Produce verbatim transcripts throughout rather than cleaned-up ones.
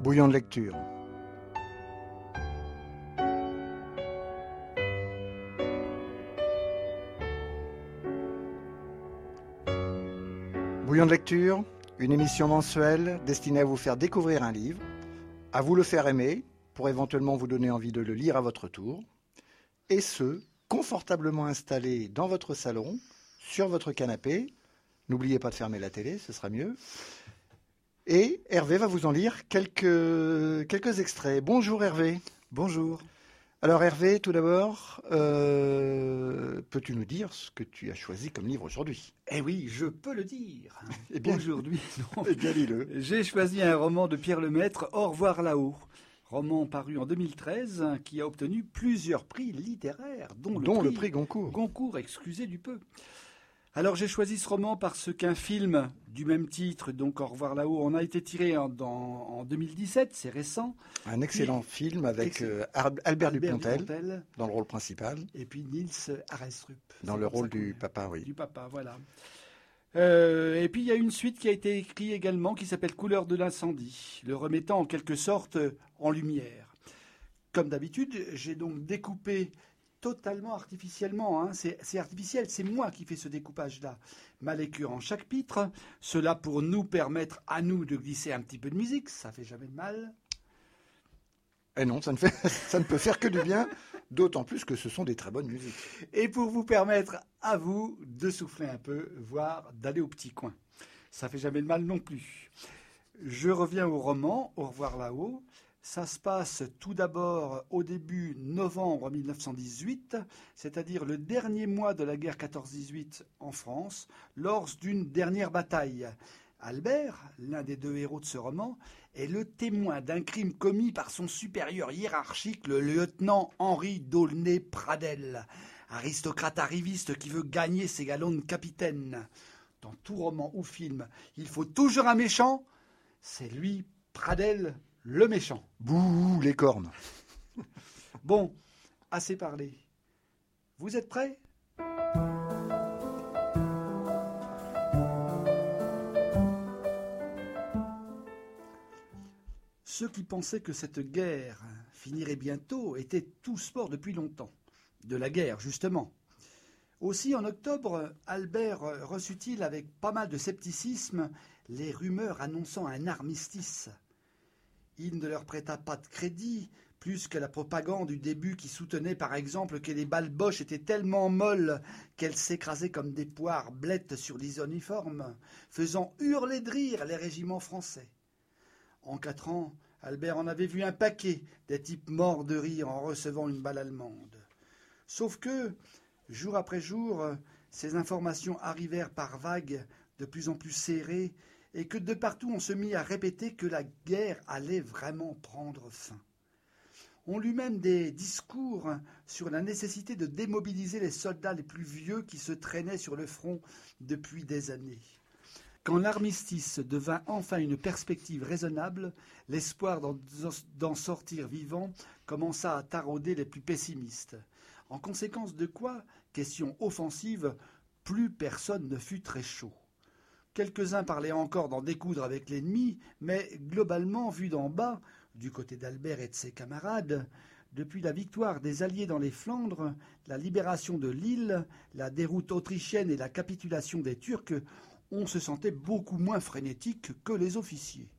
Bouillon de lecture. Bouillon de lecture, une émission mensuelle destinée à vous faire découvrir un livre, à vous le faire aimer, pour éventuellement vous donner envie de le lire à votre tour, et ce, confortablement installé dans votre salon, sur votre canapé. N'oubliez pas de fermer la télé, ce sera mieux. Et Hervé va vous en lire quelques, quelques extraits. Bonjour Hervé. Bonjour. Alors Hervé, tout d'abord, euh, peux-tu nous dire ce que tu as choisi comme livre aujourd'hui ? Eh oui, je peux le dire. Eh bien, aujourd'hui, non. Eh bien, dis-le. J'ai choisi un roman de Pierre Lemaitre, Au revoir là-haut. Roman paru en deux mille treize, qui a obtenu plusieurs prix littéraires, dont le, dont prix, le prix Goncourt. Goncourt, excusez du peu. Alors j'ai choisi ce roman parce qu'un film du même titre, donc Au revoir là-haut, en a été tiré en, dans, en deux mille dix-sept, c'est récent. Un excellent puis, film avec excellent. Euh, Albert, Albert Dupontel, Dupontel dans le rôle principal. Et puis Nils Arestrup. Dans le rôle du papa, oui. Du papa, voilà. Euh, et puis il y a une suite qui a été écrite également qui s'appelle Couleur de l'incendie, le remettant en quelque sorte en lumière. Comme d'habitude, j'ai donc découpé totalement artificiellement, hein. c'est, c'est artificiel, c'est moi qui fais ce découpage-là. Ma lecture en chapitre, cela pour nous permettre à nous de glisser un petit peu de musique, ça fait jamais de mal. Eh non, ça ne, fait, ça ne peut faire que du bien, d'autant plus que ce sont des très bonnes musiques. Et pour vous permettre à vous de souffler un peu, voire d'aller au petit coin. Ça fait jamais de mal non plus. Je reviens au roman, Au revoir là-haut. Ça se passe tout d'abord au début novembre mille neuf cent dix-huit, c'est-à-dire le dernier mois de la guerre quatorze dix-huit en France, lors d'une dernière bataille. Albert, l'un des deux héros de ce roman, est le témoin d'un crime commis par son supérieur hiérarchique, le lieutenant Henri d'Aulnay-Pradel, aristocrate arriviste qui veut gagner ses galons de capitaine. Dans tout roman ou film, il faut toujours un méchant. C'est lui, Pradel, le méchant. Bouh, les cornes. Bon, assez parlé. Vous êtes prêts ? Ceux qui pensaient que cette guerre finirait bientôt étaient tous morts depuis longtemps. De la guerre, justement. Aussi, en octobre, Albert reçut-il avec pas mal de scepticisme les rumeurs annonçant un armistice. Il ne leur prêta pas de crédit, plus que la propagande du début qui soutenait par exemple que les balles Boche étaient tellement molles qu'elles s'écrasaient comme des poires blettes sur les uniformes, faisant hurler de rire les régiments français. En quatre ans, Albert en avait vu un paquet, des types morts de rire en recevant une balle allemande. Sauf que, jour après jour, ces informations arrivèrent par vagues, de plus en plus serrées, et que de partout on se mit à répéter que la guerre allait vraiment prendre fin. On lut même des discours sur la nécessité de démobiliser les soldats les plus vieux qui se traînaient sur le front depuis des années. Quand l'armistice devint enfin une perspective raisonnable, l'espoir d'en, d'en sortir vivant commença à tarauder les plus pessimistes. En conséquence de quoi, question offensive, plus personne ne fut très chaud. Quelques-uns parlaient encore d'en découdre avec l'ennemi, mais globalement, vu d'en bas, du côté d'Albert et de ses camarades, depuis la victoire des Alliés dans les Flandres, la libération de l'île, la déroute autrichienne et la capitulation des Turcs, on se sentait beaucoup moins frénétique que les officiers.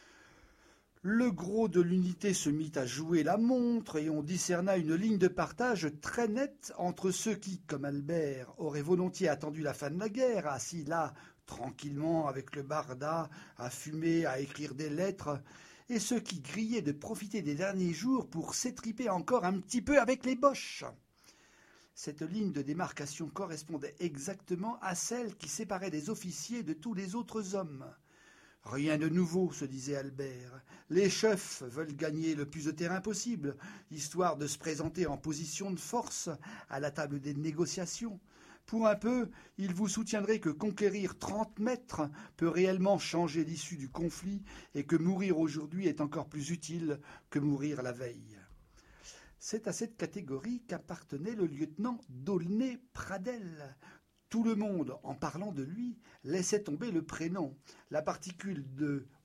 Le gros de l'unité se mit à jouer la montre et on discerna une ligne de partage très nette entre ceux qui, comme Albert, auraient volontiers attendu la fin de la guerre, assis là, tranquillement, avec le barda, à fumer, à écrire des lettres, et ceux qui grillaient de profiter des derniers jours pour s'étriper encore un petit peu avec les Boches. Cette ligne de démarcation correspondait exactement à celle qui séparait les officiers de tous les autres hommes. Rien de nouveau, se disait Albert. Les chefs veulent gagner le plus de terrain possible, histoire de se présenter en position de force à la table des négociations. Pour un peu, il vous soutiendrait que conquérir trente mètres peut réellement changer l'issue du conflit et que mourir aujourd'hui est encore plus utile que mourir la veille. C'est à cette catégorie qu'appartenait le lieutenant d'Aulnay-Pradel. Tout le monde, en parlant de lui, laissait tomber le prénom. La particule de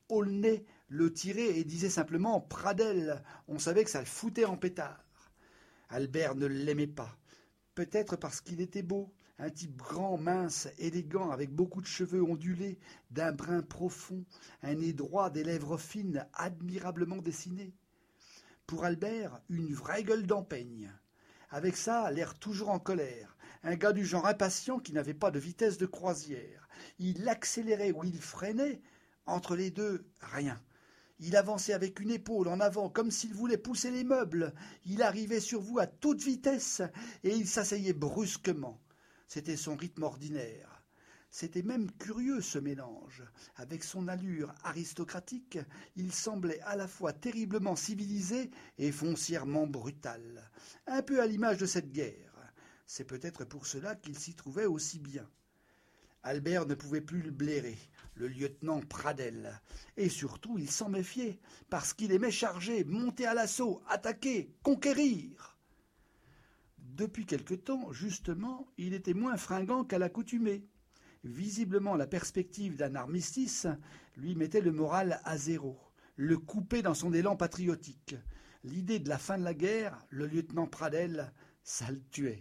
Aulnay le tirait et disait simplement « Pradel ». On savait que ça le foutait en pétard. Albert ne l'aimait pas. Peut-être parce qu'il était beau, un type grand, mince, élégant, avec beaucoup de cheveux ondulés, d'un brun profond, un nez droit, des lèvres fines, admirablement dessinées. Pour Albert, une vraie gueule d'empeigne. Avec ça, l'air toujours en colère, un gars du genre impatient qui n'avait pas de vitesse de croisière. Il accélérait ou il freinait, entre les deux, rien. Il avançait avec une épaule en avant, comme s'il voulait pousser les meubles. Il arrivait sur vous à toute vitesse, et il s'asseyait brusquement. C'était son rythme ordinaire. C'était même curieux, ce mélange. Avec son allure aristocratique, il semblait à la fois terriblement civilisé et foncièrement brutal. Un peu à l'image de cette guerre. C'est peut-être pour cela qu'il s'y trouvait aussi bien. Albert ne pouvait plus le blairer, le lieutenant Pradel. Et surtout, il s'en méfiait, parce qu'il aimait charger, monter à l'assaut, attaquer, conquérir. Depuis quelque temps, justement, il était moins fringant qu'à l'accoutumée. Visiblement, la perspective d'un armistice lui mettait le moral à zéro, le coupait dans son élan patriotique. L'idée de la fin de la guerre, le lieutenant Pradel, ça le tuait.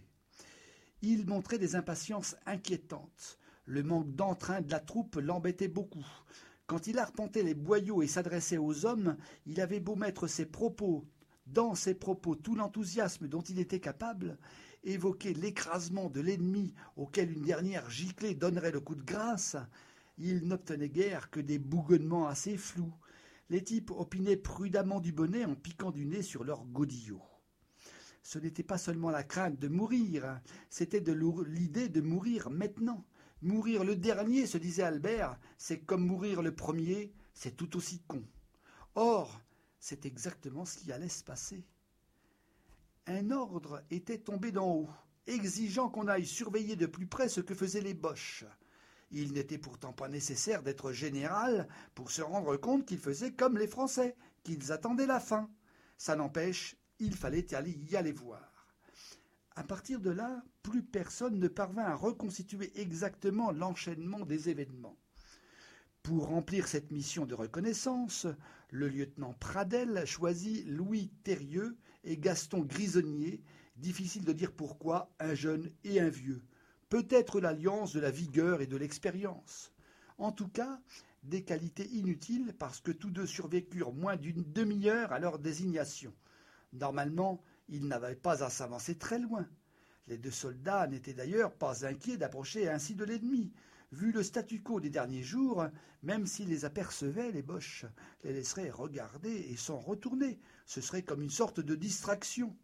Il montrait des impatiences inquiétantes. Le manque d'entrain de la troupe l'embêtait beaucoup. Quand il arpentait les boyaux et s'adressait aux hommes, il avait beau mettre ses propos, dans ses propos tout l'enthousiasme dont il était capable, évoquer l'écrasement de l'ennemi auquel une dernière giclée donnerait le coup de grâce, il n'obtenait guère que des bougonnements assez flous. Les types opinaient prudemment du bonnet en piquant du nez sur leurs godillots. Ce n'était pas seulement la crainte de mourir, c'était de l'idée de mourir maintenant. Mourir le dernier, se disait Albert, c'est comme mourir le premier, c'est tout aussi con. Or, c'est exactement ce qui allait se passer. Un ordre était tombé d'en haut, exigeant qu'on aille surveiller de plus près ce que faisaient les Boches. Il n'était pourtant pas nécessaire d'être général pour se rendre compte qu'ils faisaient comme les Français, qu'ils attendaient la fin. Ça n'empêche, il fallait y aller, y aller voir. À partir de là, plus personne ne parvint à reconstituer exactement l'enchaînement des événements. Pour remplir cette mission de reconnaissance, le lieutenant Pradel choisit Louis Thérieux et Gaston Grisonnier, difficile de dire pourquoi, un jeune et un vieux. Peut-être l'alliance de la vigueur et de l'expérience. En tout cas, des qualités inutiles parce que tous deux survécurent moins d'une demi-heure à leur désignation. Normalement, ils n'avaient pas à s'avancer très loin. Les deux soldats n'étaient d'ailleurs pas inquiets d'approcher ainsi de l'ennemi. Vu le statu quo des derniers jours, même s'ils les apercevaient, les Boches les laisseraient regarder et s'en retourner. Ce serait comme une sorte de distraction.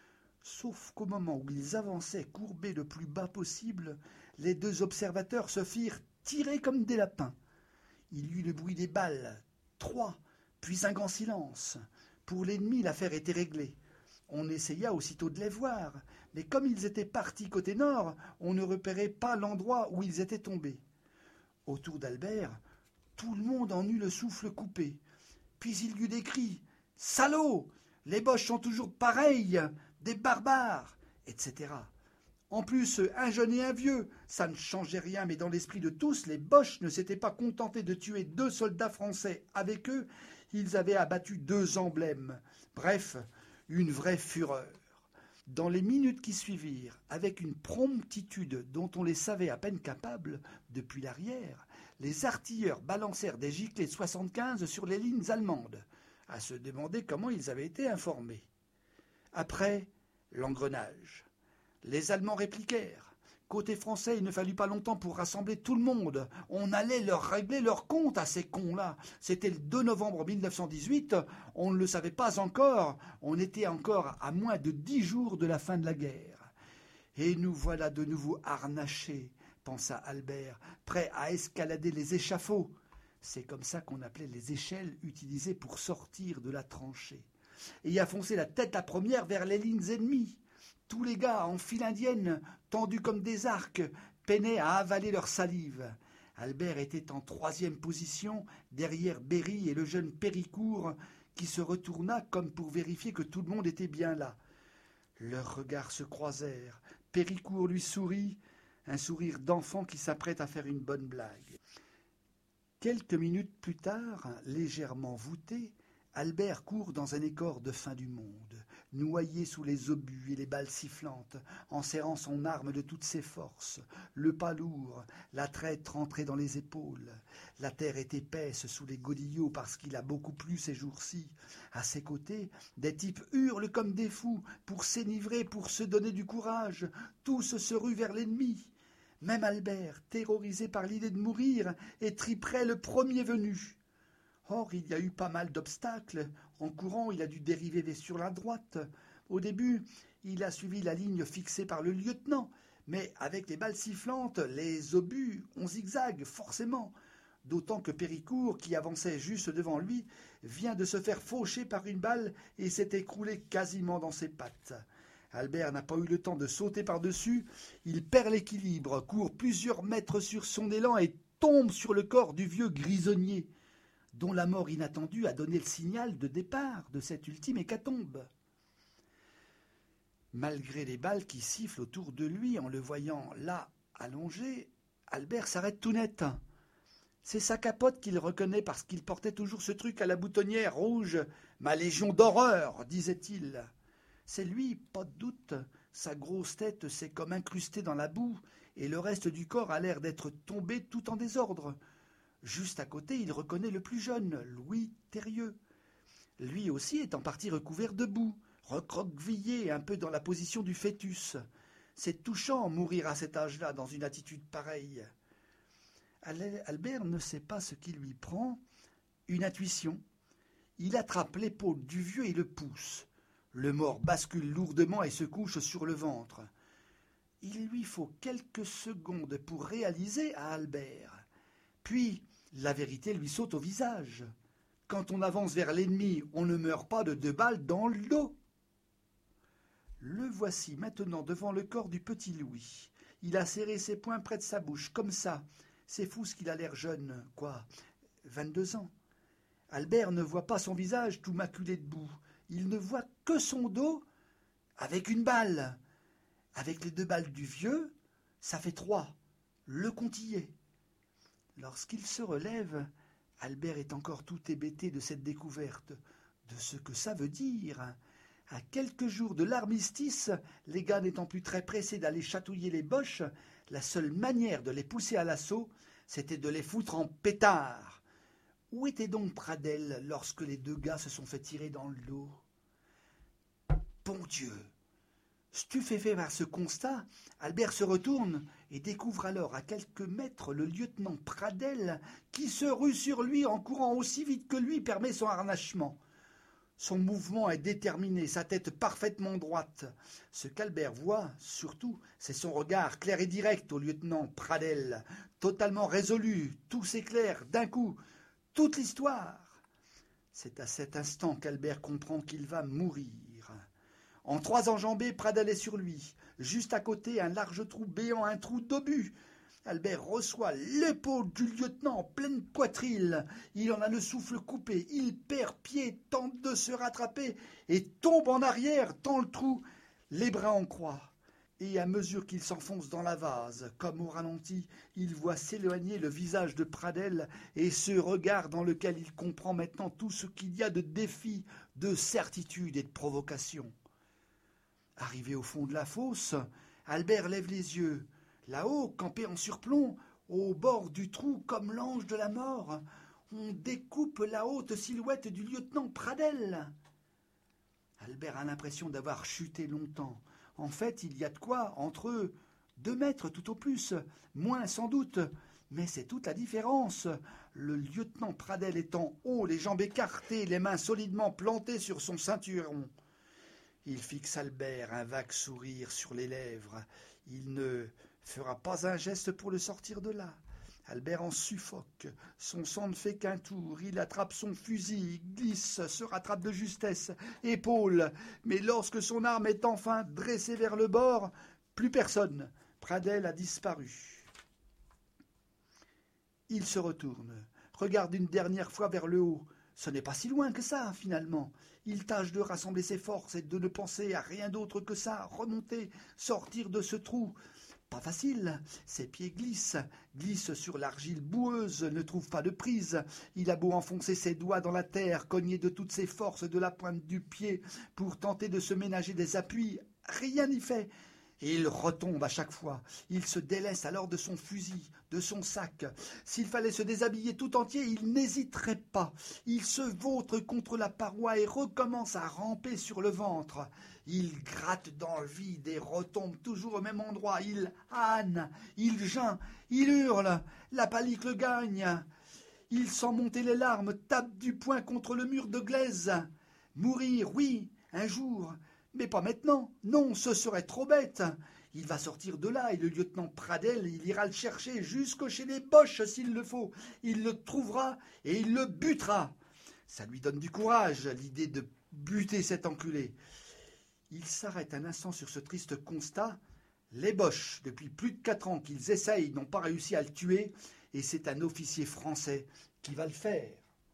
Sauf qu'au moment où ils avançaient courbés le plus bas possible, les deux observateurs se firent tirer comme des lapins. Il y eut le bruit des balles, trois, puis un grand silence. Pour l'ennemi, l'affaire était réglée. On essaya aussitôt de les voir, mais comme ils étaient partis côté nord, on ne repérait pas l'endroit où ils étaient tombés. Autour d'Albert, tout le monde en eut le souffle coupé. Puis il y eut des cris « Salauds ! Les Boches sont toujours pareils ! Des barbares !» et cetera. En plus, un jeune et un vieux, ça ne changeait rien, mais dans l'esprit de tous, les Boches ne s'étaient pas contentés de tuer deux soldats français. Avec eux, ils avaient abattu deux emblèmes. Bref, une vraie fureur. Dans les minutes qui suivirent, avec une promptitude dont on les savait à peine capables, depuis l'arrière, les artilleurs balancèrent des giclées de soixante-quinze sur les lignes allemandes, à se demander comment ils avaient été informés. Après, l'engrenage. Les Allemands répliquèrent. Côté français, il ne fallut pas longtemps pour rassembler tout le monde. On allait leur régler leur compte à ces cons-là. C'était le deux novembre mille neuf cent dix-huit, on ne le savait pas encore. On était encore à moins de dix jours de la fin de la guerre. Et nous voilà de nouveau harnachés, pensa Albert, prêts à escalader les échafauds. C'est comme ça qu'on appelait les échelles utilisées pour sortir de la tranchée. Et à foncer la tête la première vers les lignes ennemies. Tous les gars en file indienne, tendus comme des arcs, peinaient à avaler leur salive. Albert était en troisième position, derrière Berry et le jeune Péricourt, qui se retourna comme pour vérifier que tout le monde était bien là. Leurs regards se croisèrent. Péricourt lui sourit, un sourire d'enfant qui s'apprête à faire une bonne blague. Quelques minutes plus tard, légèrement voûté, Albert court dans un écor de fin du monde, noyé sous les obus et les balles sifflantes, en serrant son arme de toutes ses forces, le pas lourd, la traître rentrée dans les épaules. La terre est épaisse sous les godillots parce qu'il a beaucoup plu ces jours-ci. À ses côtés, des types hurlent comme des fous pour s'énivrer, pour se donner du courage. Tous se ruent vers l'ennemi. Même Albert, terrorisé par l'idée de mourir, est triperait le premier venu. Or, il y a eu pas mal d'obstacles. En courant, il a dû dériver sur la droite. Au début, il a suivi la ligne fixée par le lieutenant, mais avec les balles sifflantes, les obus, on zigzague, forcément. D'autant que Péricourt, qui avançait juste devant lui, vient de se faire faucher par une balle et s'est écroulé quasiment dans ses pattes. Albert n'a pas eu le temps de sauter par-dessus. Il perd l'équilibre, court plusieurs mètres sur son élan et tombe sur le corps du vieux grisonnier, dont la mort inattendue a donné le signal de départ de cette ultime hécatombe. Malgré les balles qui sifflent autour de lui, en le voyant là, allongé, Albert s'arrête tout net. C'est sa capote qu'il reconnaît parce qu'il portait toujours ce truc à la boutonnière rouge. « Ma légion d'horreur » disait-il. C'est lui, pas de doute. Sa grosse tête s'est comme incrustée dans la boue et le reste du corps a l'air d'être tombé tout en désordre. Juste à côté, il reconnaît le plus jeune, Louis Thérieux. Lui aussi est en partie recouvert de boue, recroquevillé un peu dans la position du fœtus. C'est touchant mourir à cet âge-là dans une attitude pareille. Albert ne sait pas ce qui lui prend. Une intuition. Il attrape l'épaule du vieux et le pousse. Le mort bascule lourdement et se couche sur le ventre. Il lui faut quelques secondes pour réaliser à Albert. Puis, la vérité lui saute au visage. Quand on avance vers l'ennemi, on ne meurt pas de deux balles dans le dos. Le voici maintenant devant le corps du petit Louis. Il a serré ses poings près de sa bouche, comme ça. C'est fou ce qu'il a l'air jeune, quoi, vingt-deux ans. Albert ne voit pas son visage tout maculé de boue. Il ne voit que son dos avec une balle. Avec les deux balles du vieux, ça fait trois. Le compte y est. Lorsqu'il se relève, Albert est encore tout hébété de cette découverte, de ce que ça veut dire. À quelques jours de l'armistice, les gars n'étant plus très pressés d'aller chatouiller les boches, la seule manière de les pousser à l'assaut, c'était de les foutre en pétard. Où était donc Pradel lorsque les deux gars se sont fait tirer dans le dos? Bon Dieu! Stupéfait par ce constat, Albert se retourne et découvre alors à quelques mètres le lieutenant Pradel qui se rue sur lui en courant aussi vite que lui permet son harnachement. Son mouvement est déterminé, sa tête parfaitement droite. Ce qu'Albert voit, surtout, c'est son regard clair et direct au lieutenant Pradel, totalement résolu, tout s'éclaire d'un coup, toute l'histoire. C'est à cet instant qu'Albert comprend qu'il va mourir. En trois enjambées, Pradel est sur lui. Juste à côté, un large trou béant, un trou d'obus. Albert reçoit l'épaule du lieutenant en pleine poitrine. Il en a le souffle coupé. Il perd pied, tente de se rattraper et tombe en arrière dans le trou, les bras en croix. Et à mesure qu'il s'enfonce dans la vase, comme au ralenti, il voit s'éloigner le visage de Pradel et ce regard dans lequel il comprend maintenant tout ce qu'il y a de défi, de certitude et de provocation. Arrivé au fond de la fosse, Albert lève les yeux. Là-haut, campé en surplomb, au bord du trou comme l'ange de la mort, on découpe la haute silhouette du lieutenant Pradel. Albert a l'impression d'avoir chuté longtemps. En fait, il y a de quoi entre eux, deux mètres tout au plus, moins sans doute. Mais c'est toute la différence. Le lieutenant Pradel est en haut, les jambes écartées, les mains solidement plantées sur son ceinturon. Il fixe Albert, un vague sourire sur les lèvres. Il ne fera pas un geste pour le sortir de là. Albert en suffoque. Son sang ne fait qu'un tour. Il attrape son fusil, glisse, se rattrape de justesse, épaule. Mais lorsque son arme est enfin dressée vers le bord, plus personne. Pradel a disparu. Il se retourne, regarde une dernière fois vers le haut. Ce n'est pas si loin que ça, finalement. Il tâche de rassembler ses forces et de ne penser à rien d'autre que ça, remonter, sortir de ce trou. Pas facile, ses pieds glissent, glissent sur l'argile boueuse, ne trouvent pas de prise. Il a beau enfoncer ses doigts dans la terre, cogner de toutes ses forces de la pointe du pied pour tenter de se ménager des appuis, rien n'y fait. Et il retombe à chaque fois. Il se délaisse alors de son fusil, de son sac. S'il fallait se déshabiller tout entier, il n'hésiterait pas. Il se vautre contre la paroi et recommence à ramper sur le ventre. Il gratte dans le vide et retombe toujours au même endroit. Il âne, il geint, il hurle. La panique le gagne. Il sent monter les larmes, tape du poing contre le mur de glaise. Mourir, oui, un jour. Mais pas maintenant, non, ce serait trop bête. Il va sortir de là et le lieutenant Pradel, il ira le chercher jusqu'au chez les Boches s'il le faut. Il le trouvera et il le butera. Ça lui donne du courage, l'idée de buter cet enculé. Il s'arrête un instant sur ce triste constat. Les Boches, depuis plus de quatre ans qu'ils essayent, n'ont pas réussi à le tuer et c'est un officier français qui va le faire.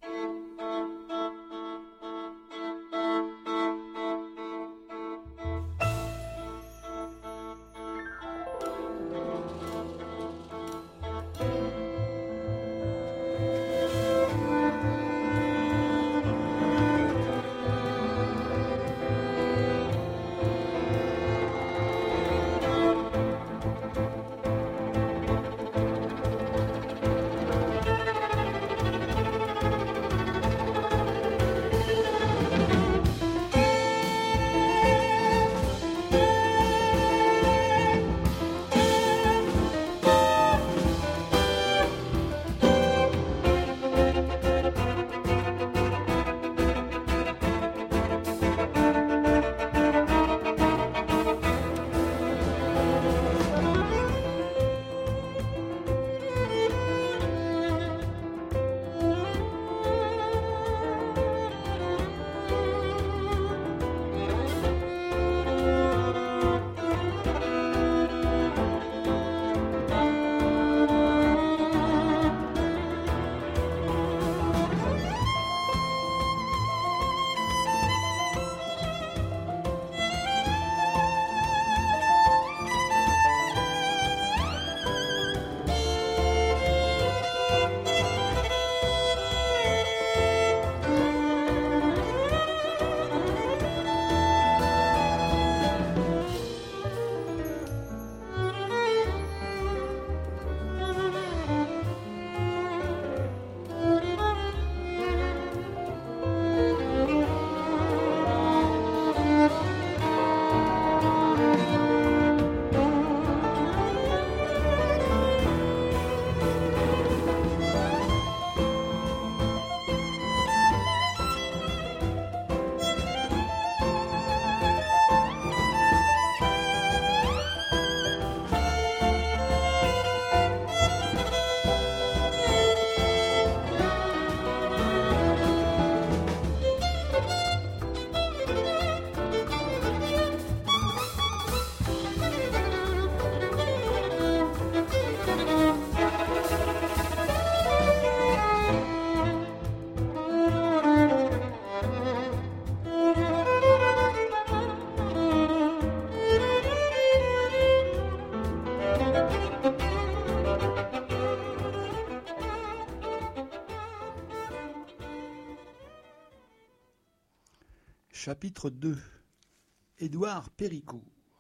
Chapitre deux. Édouard Péricourt.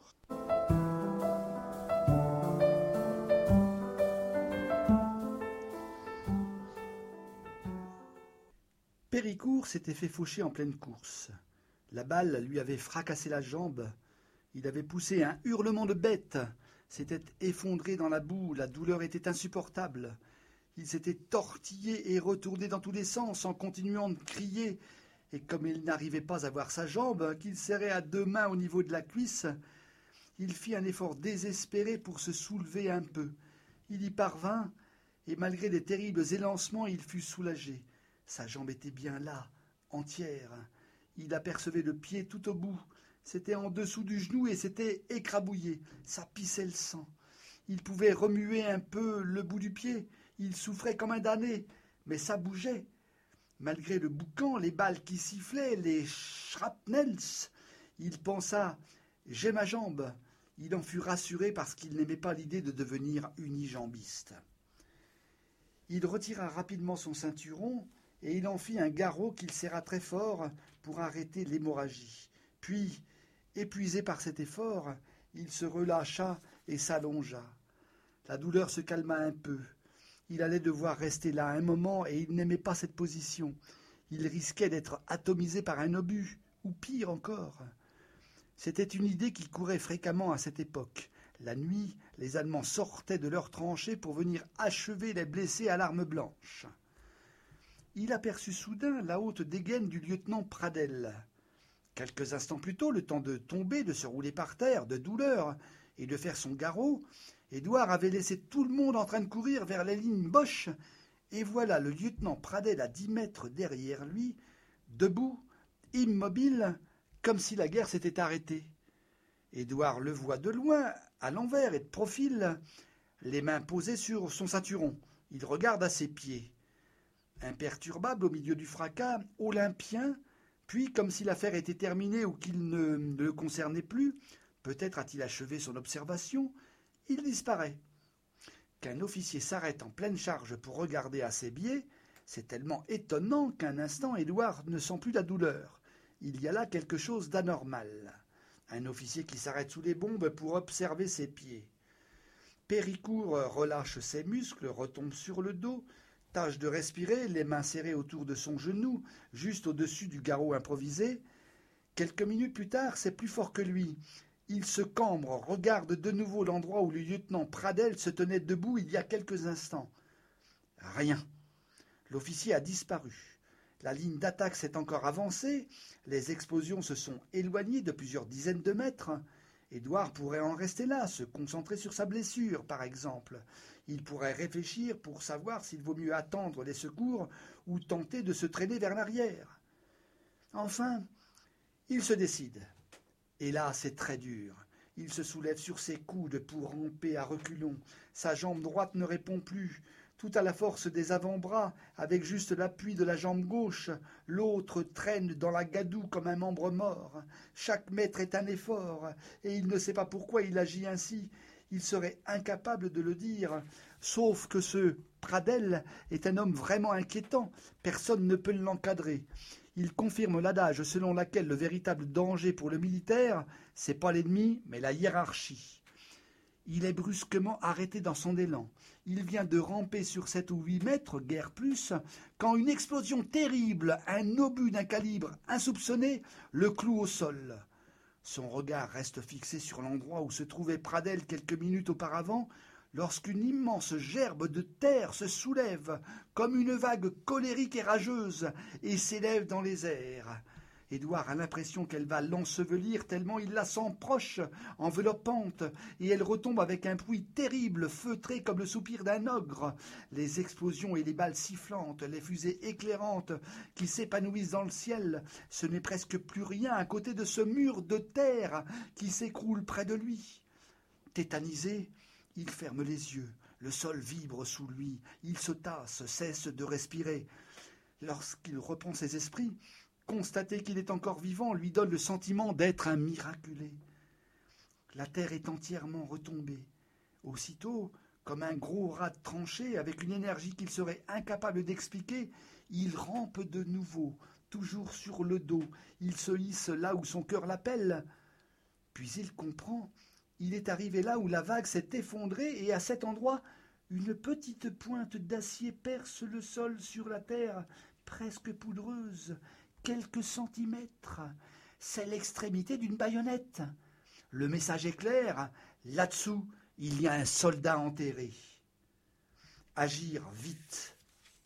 Péricourt s'était fait faucher en pleine course. La balle lui avait fracassé la jambe. Il avait poussé un hurlement de bête, s'était effondré dans la boue, la douleur était insupportable. Il s'était tortillé et retourné dans tous les sens en continuant de crier, et comme il n'arrivait pas à voir sa jambe, qu'il serrait à deux mains au niveau de la cuisse, il fit un effort désespéré pour se soulever un peu. Il y parvint, et malgré les terribles élancements, il fut soulagé. Sa jambe était bien là, entière. Il apercevait le pied tout au bout. C'était en dessous du genou et c'était écrabouillé. Ça pissait le sang. Il pouvait remuer un peu le bout du pied. Il souffrait comme un damné, mais ça bougeait. Malgré le boucan, les balles qui sifflaient, les shrapnels, il pensa « J'ai ma jambe ». Il en fut rassuré parce qu'il n'aimait pas l'idée de devenir unijambiste. Il retira rapidement son ceinturon et il en fit un garrot qu'il serra très fort pour arrêter l'hémorragie. Puis, épuisé par cet effort, il se relâcha et s'allongea. La douleur se calma un peu. Il allait devoir rester là un moment et il n'aimait pas cette position. Il risquait d'être atomisé par un obus, ou pire encore. C'était une idée qui courait fréquemment à cette époque. La nuit, les Allemands sortaient de leurs tranchées pour venir achever les blessés à l'arme blanche. Il aperçut soudain la haute dégaine du lieutenant Pradel. Quelques instants plus tôt, le temps de tomber, de se rouler par terre, de douleur, et de faire son garrot, Édouard avait laissé tout le monde en train de courir vers les lignes Boche, et voilà le lieutenant Pradel à dix mètres derrière lui, debout, immobile, comme si la guerre s'était arrêtée. Édouard le voit de loin, à l'envers et de profil, les mains posées sur son ceinturon. Il regarde à ses pieds. Imperturbable au milieu du fracas, olympien, puis, comme si l'affaire était terminée ou qu'il ne, ne le concernait plus, peut-être a-t-il achevé son observation, il disparaît. Qu'un officier s'arrête en pleine charge pour regarder à ses biais, c'est tellement étonnant qu'un instant Édouard ne sent plus la douleur. Il y a là quelque chose d'anormal. Un officier qui s'arrête sous les bombes pour observer ses pieds. Péricourt relâche ses muscles, retombe sur le dos, tâche de respirer, les mains serrées autour de son genou, juste au-dessus du garrot improvisé. Quelques minutes plus tard, c'est plus fort que lui. Il se cambre, regarde de nouveau l'endroit où le lieutenant Pradel se tenait debout il y a quelques instants. Rien. L'officier a disparu. La ligne d'attaque s'est encore avancée, les explosions se sont éloignées de plusieurs dizaines de mètres. Édouard pourrait en rester là, se concentrer sur sa blessure, par exemple. Il pourrait réfléchir pour savoir s'il vaut mieux attendre les secours ou tenter de se traîner vers l'arrière. Enfin, il se décide. Et là, c'est très dur. Il se soulève sur ses coudes pour ramper à reculons. Sa jambe droite ne répond plus. Tout à la force des avant-bras, avec juste l'appui de la jambe gauche, l'autre traîne dans la gadoue comme un membre mort. Chaque mètre est un effort, et il ne sait pas pourquoi il agit ainsi. Il serait incapable de le dire, sauf que ce Pradel est un homme vraiment inquiétant. Personne ne peut l'encadrer. Il confirme l'adage selon lequel le véritable danger pour le militaire, c'est pas l'ennemi, mais la hiérarchie. Il est brusquement arrêté dans son élan. Il vient de ramper sur sept ou huit mètres, guère plus, quand une explosion terrible, un obus d'un calibre insoupçonné, le cloue au sol. Son regard reste fixé sur l'endroit où se trouvait Pradel quelques minutes auparavant, lorsqu'une immense gerbe de terre se soulève, comme une vague colérique et rageuse, et s'élève dans les airs. Édouard a l'impression qu'elle va l'ensevelir tellement il la sent proche, enveloppante, et elle retombe avec un bruit terrible, feutré comme le soupir d'un ogre. Les explosions et les balles sifflantes, les fusées éclairantes qui s'épanouissent dans le ciel, ce n'est presque plus rien à côté de ce mur de terre qui s'écroule près de lui. Tétanisé, il ferme les yeux, le sol vibre sous lui, il se tasse, cesse de respirer. Lorsqu'il reprend ses esprits, constater qu'il est encore vivant lui donne le sentiment d'être un miraculé. La terre est entièrement retombée. Aussitôt, comme un gros rat de tranchée, avec une énergie qu'il serait incapable d'expliquer, il rampe de nouveau, toujours sur le dos. Il se hisse là où son cœur l'appelle. Puis il comprend. Il est arrivé là où la vague s'est effondrée et à cet endroit, une petite pointe d'acier perce le sol sur la terre, presque poudreuse, quelques centimètres. C'est l'extrémité d'une baïonnette. Le message est clair. Là-dessous, il y a un soldat enterré. Agir vite.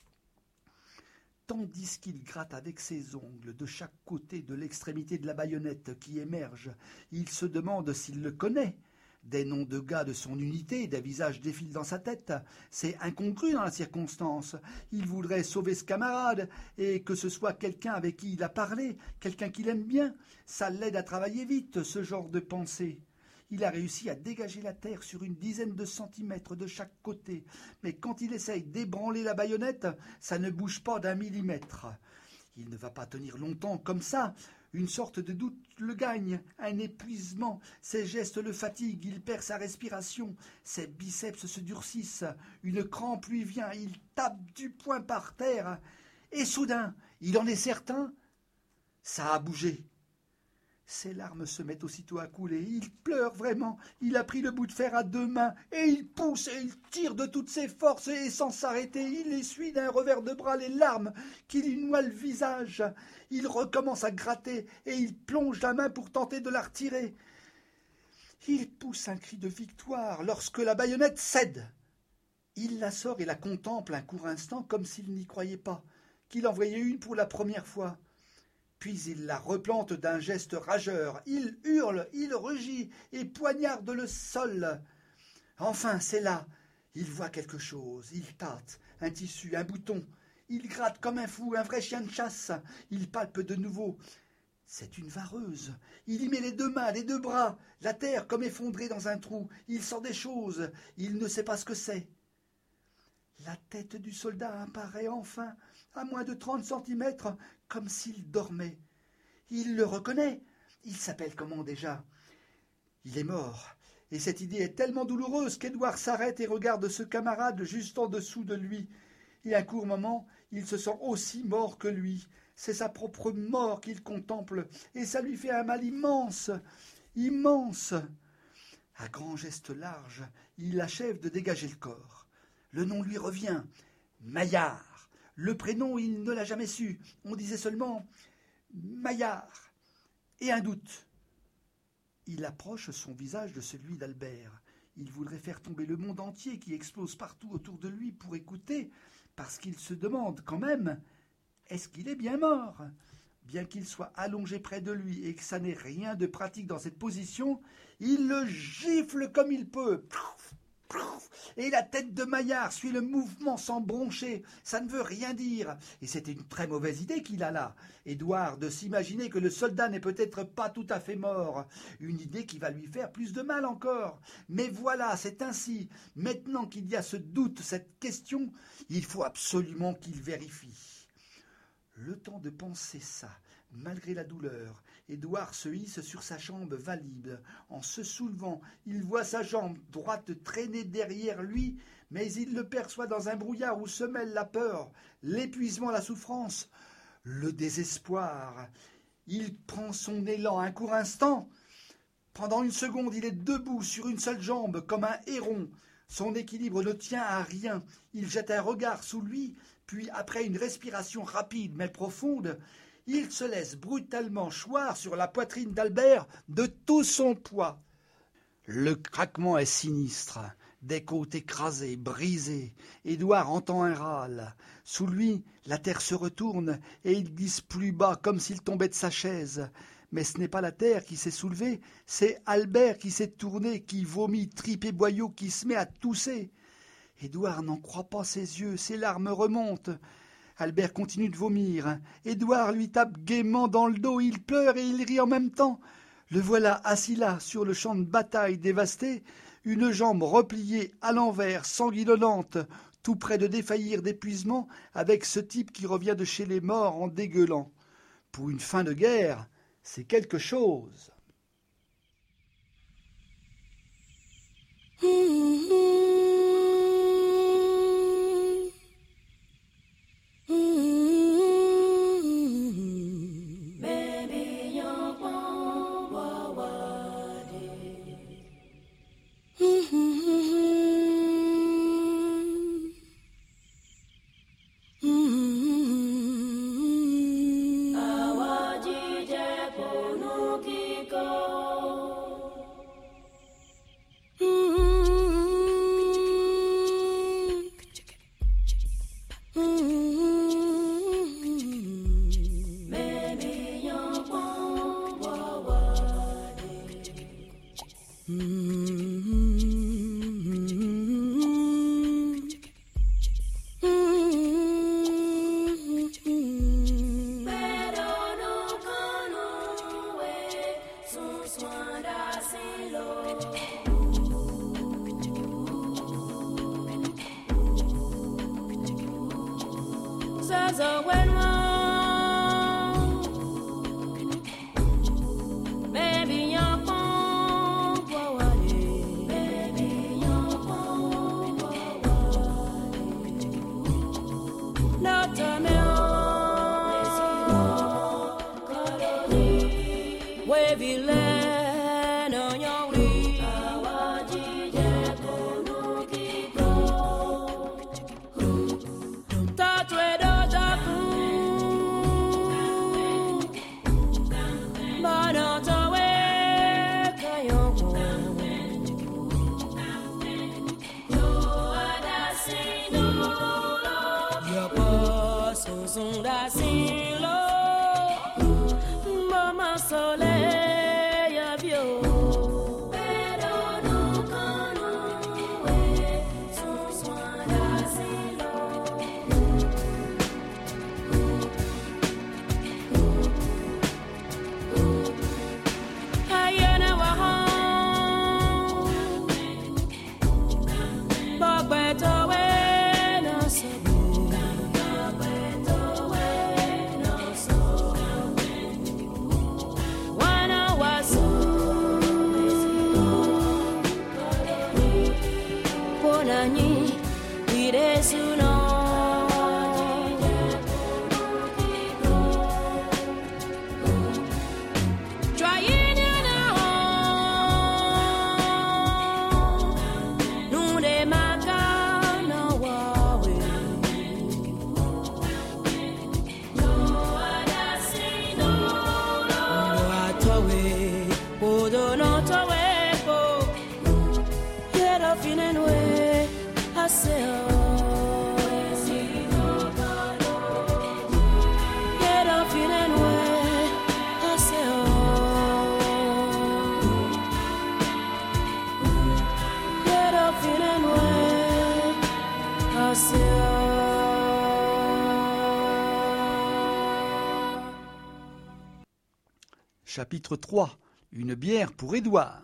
Tandis qu'il gratte avec ses ongles de chaque côté de l'extrémité de la baïonnette qui émerge, il se demande s'il le connaît. Des noms de gars de son unité, des visages défilent dans sa tête. C'est incongru dans la circonstance. Il voudrait sauver ce camarade, et que ce soit quelqu'un avec qui il a parlé, quelqu'un qu'il aime bien. Ça l'aide à travailler vite, ce genre de pensée. Il a réussi à dégager la terre sur une dizaine de centimètres de chaque côté. Mais quand il essaye d'ébranler la baïonnette, ça ne bouge pas d'un millimètre. Il ne va pas tenir longtemps comme ça. Une sorte de doute le gagne, un épuisement. Ses gestes le fatiguent, il perd sa respiration. Ses biceps se durcissent, une crampe lui vient, il tape du poing par terre. Et soudain, il en est certain, ça a bougé. Ses larmes se mettent aussitôt à couler. Il pleure vraiment. Il a pris le bout de fer à deux mains et il pousse et il tire de toutes ses forces et sans s'arrêter. Il essuie d'un revers de bras les larmes qui lui noient le visage. Il recommence à gratter et il plonge la main pour tenter de la retirer. Il pousse un cri de victoire lorsque la baïonnette cède. Il la sort et la contemple un court instant comme s'il n'y croyait pas, qu'il en voyait une pour la première fois. Puis il la replante d'un geste rageur. Il hurle, il rugit et poignarde le sol. Enfin, c'est là. Il voit quelque chose. Il tâte un tissu, un bouton. Il gratte comme un fou, un vrai chien de chasse. Il palpe de nouveau. C'est une vareuse. Il y met les deux mains, les deux bras. La terre comme effondrée dans un trou. Il sent des choses. Il ne sait pas ce que c'est. La tête du soldat apparaît enfin, à moins de trente centimètres, comme s'il dormait. Il le reconnaît. Il s'appelle comment déjà? Il est mort. Et cette idée est tellement douloureuse qu'Édouard s'arrête et regarde ce camarade juste en dessous de lui. Et un court moment, il se sent aussi mort que lui. C'est sa propre mort qu'il contemple, et ça lui fait un mal immense, immense. À grands gestes larges, il achève de dégager le corps. Le nom lui revient, Maillard. Le prénom, il ne l'a jamais su. On disait seulement Maillard. Et un doute. Il approche son visage de celui d'Albert. Il voudrait faire tomber le monde entier qui explose partout autour de lui pour écouter, parce qu'il se demande quand même, est-ce qu'il est bien mort? Bien qu'il soit allongé près de lui et que ça n'ait rien de pratique dans cette position, il le gifle comme il peut. Et la tête de Maillard suit le mouvement sans broncher. Ça ne veut rien dire. Et c'était une très mauvaise idée qu'il a là, Édouard, de s'imaginer que le soldat n'est peut-être pas tout à fait mort. Une idée qui va lui faire plus de mal encore. Mais voilà, c'est ainsi. Maintenant qu'il y a ce doute, cette question, il faut absolument qu'il vérifie. Le temps de penser ça, malgré la douleur, Édouard se hisse sur sa jambe valide. En se soulevant, il voit sa jambe droite traîner derrière lui, mais il le perçoit dans un brouillard où se mêlent la peur, l'épuisement, la souffrance, le désespoir. Il prend son élan un court instant. Pendant une seconde, il est debout sur une seule jambe, comme un héron. Son équilibre ne tient à rien. Il jette un regard sous lui, puis après une respiration rapide mais profonde, il se laisse brutalement choir sur la poitrine d'Albert de tout son poids. Le craquement est sinistre, des côtes écrasées, brisées. Édouard entend un râle. Sous lui, la terre se retourne et il glisse plus bas comme s'il tombait de sa chaise. Mais ce n'est pas la terre qui s'est soulevée, c'est Albert qui s'est tourné, qui vomit, tripes et boyaux, qui se met à tousser. Édouard n'en croit pas ses yeux, ses larmes remontent. Albert continue de vomir. Édouard lui tape gaiement dans le dos, il pleure et il rit en même temps. Le voilà assis là, sur le champ de bataille dévasté, une jambe repliée à l'envers, sanguinolente, tout près de défaillir d'épuisement, avec ce type qui revient de chez les morts en dégueulant. Pour une fin de guerre, c'est quelque chose. soleil bio. Chapitre trois. Une bière pour Édouard.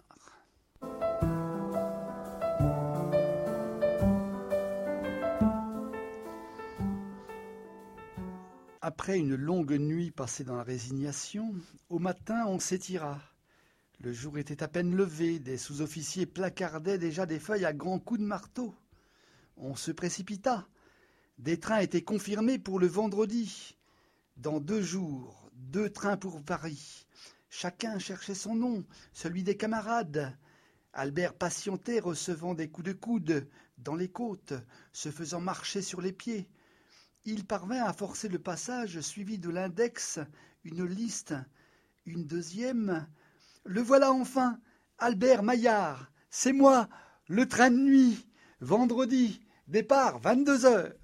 Après une longue nuit passée dans la résignation, au matin on s'étira. Le jour était à peine levé, des sous-officiers placardaient déjà des feuilles à grands coups de marteau. On se précipita. Des trains étaient confirmés pour le vendredi. Dans deux jours, deux trains pour Paris. Chacun cherchait son nom, celui des camarades. Albert patientait, recevant des coups de coude dans les côtes, se faisant marcher sur les pieds. Il parvint à forcer le passage, suivi de l'index, une liste, une deuxième. Le voilà enfin, Albert Maillard, c'est moi, le train de nuit, vendredi, départ vingt-deux heures.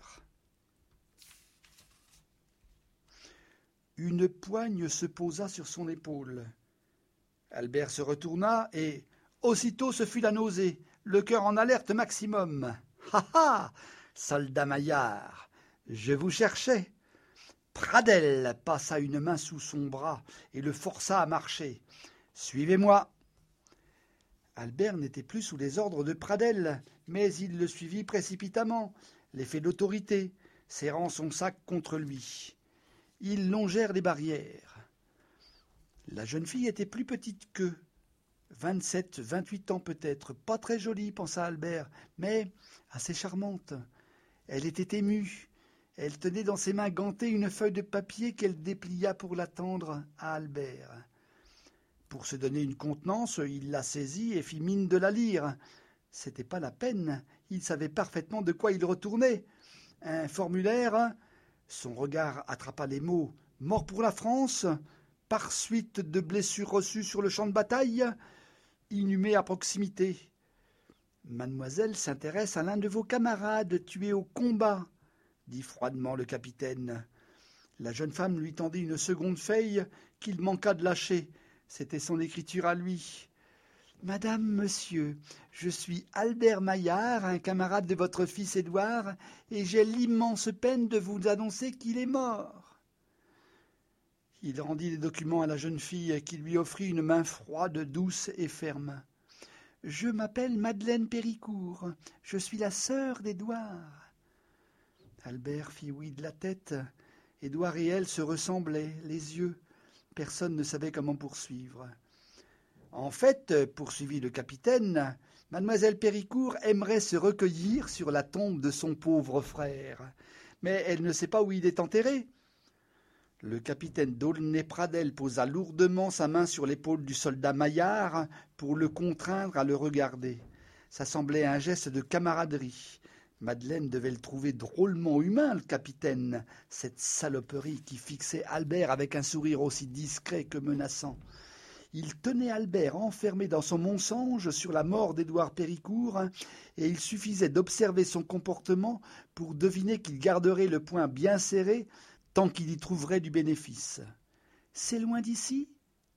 Une poigne se posa sur son épaule. Albert se retourna et, aussitôt, ce fut la nausée, le cœur en alerte maximum. « Ha ha, soldat Maillard, je vous cherchais !» Pradel passa une main sous son bras et le força à marcher. « Suivez-moi !» Albert n'était plus sous les ordres de Pradel, mais il le suivit précipitamment, l'effet d'autorité, serrant son sac contre lui. Ils longèrent les barrières. La jeune fille était plus petite qu'eux, vingt-sept, vingt-huit ans peut-être, pas très jolie, pensa Albert, mais assez charmante. Elle était émue. Elle tenait dans ses mains gantées une feuille de papier qu'elle déplia pour la tendre à Albert. Pour se donner une contenance, il la saisit et fit mine de la lire. C'était pas la peine, il savait parfaitement de quoi il retournait. Un formulaire. Son regard attrapa les mots « Mort pour la France », par suite de blessures reçues sur le champ de bataille, inhumé à proximité. « Mademoiselle s'intéresse à l'un de vos camarades tués au combat », dit froidement le capitaine. La jeune femme lui tendit une seconde feuille qu'il manqua de lâcher. C'était son écriture à lui. « Madame, monsieur, je suis Albert Maillard, un camarade de votre fils Édouard, et j'ai l'immense peine de vous annoncer qu'il est mort. » Il rendit les documents à la jeune fille qui lui offrit une main froide, douce et ferme. « Je m'appelle Madeleine Péricourt, je suis la sœur d'Édouard. » Albert fit oui de la tête. Édouard et elle se ressemblaient, les yeux. Personne ne savait comment poursuivre. « En fait, poursuivit le capitaine, mademoiselle Péricourt aimerait se recueillir sur la tombe de son pauvre frère, mais elle ne sait pas où il est enterré. » Le capitaine d'Aulnay-Pradel posa lourdement sa main sur l'épaule du soldat Maillard pour le contraindre à le regarder. Ça semblait un geste de camaraderie. Madeleine devait le trouver drôlement humain, le capitaine, cette saloperie qui fixait Albert avec un sourire aussi discret que menaçant. Il tenait Albert enfermé dans son mensonge sur la mort d'Édouard Péricourt, et il suffisait d'observer son comportement pour deviner qu'il garderait le poing bien serré tant qu'il y trouverait du bénéfice. « C'est loin d'ici »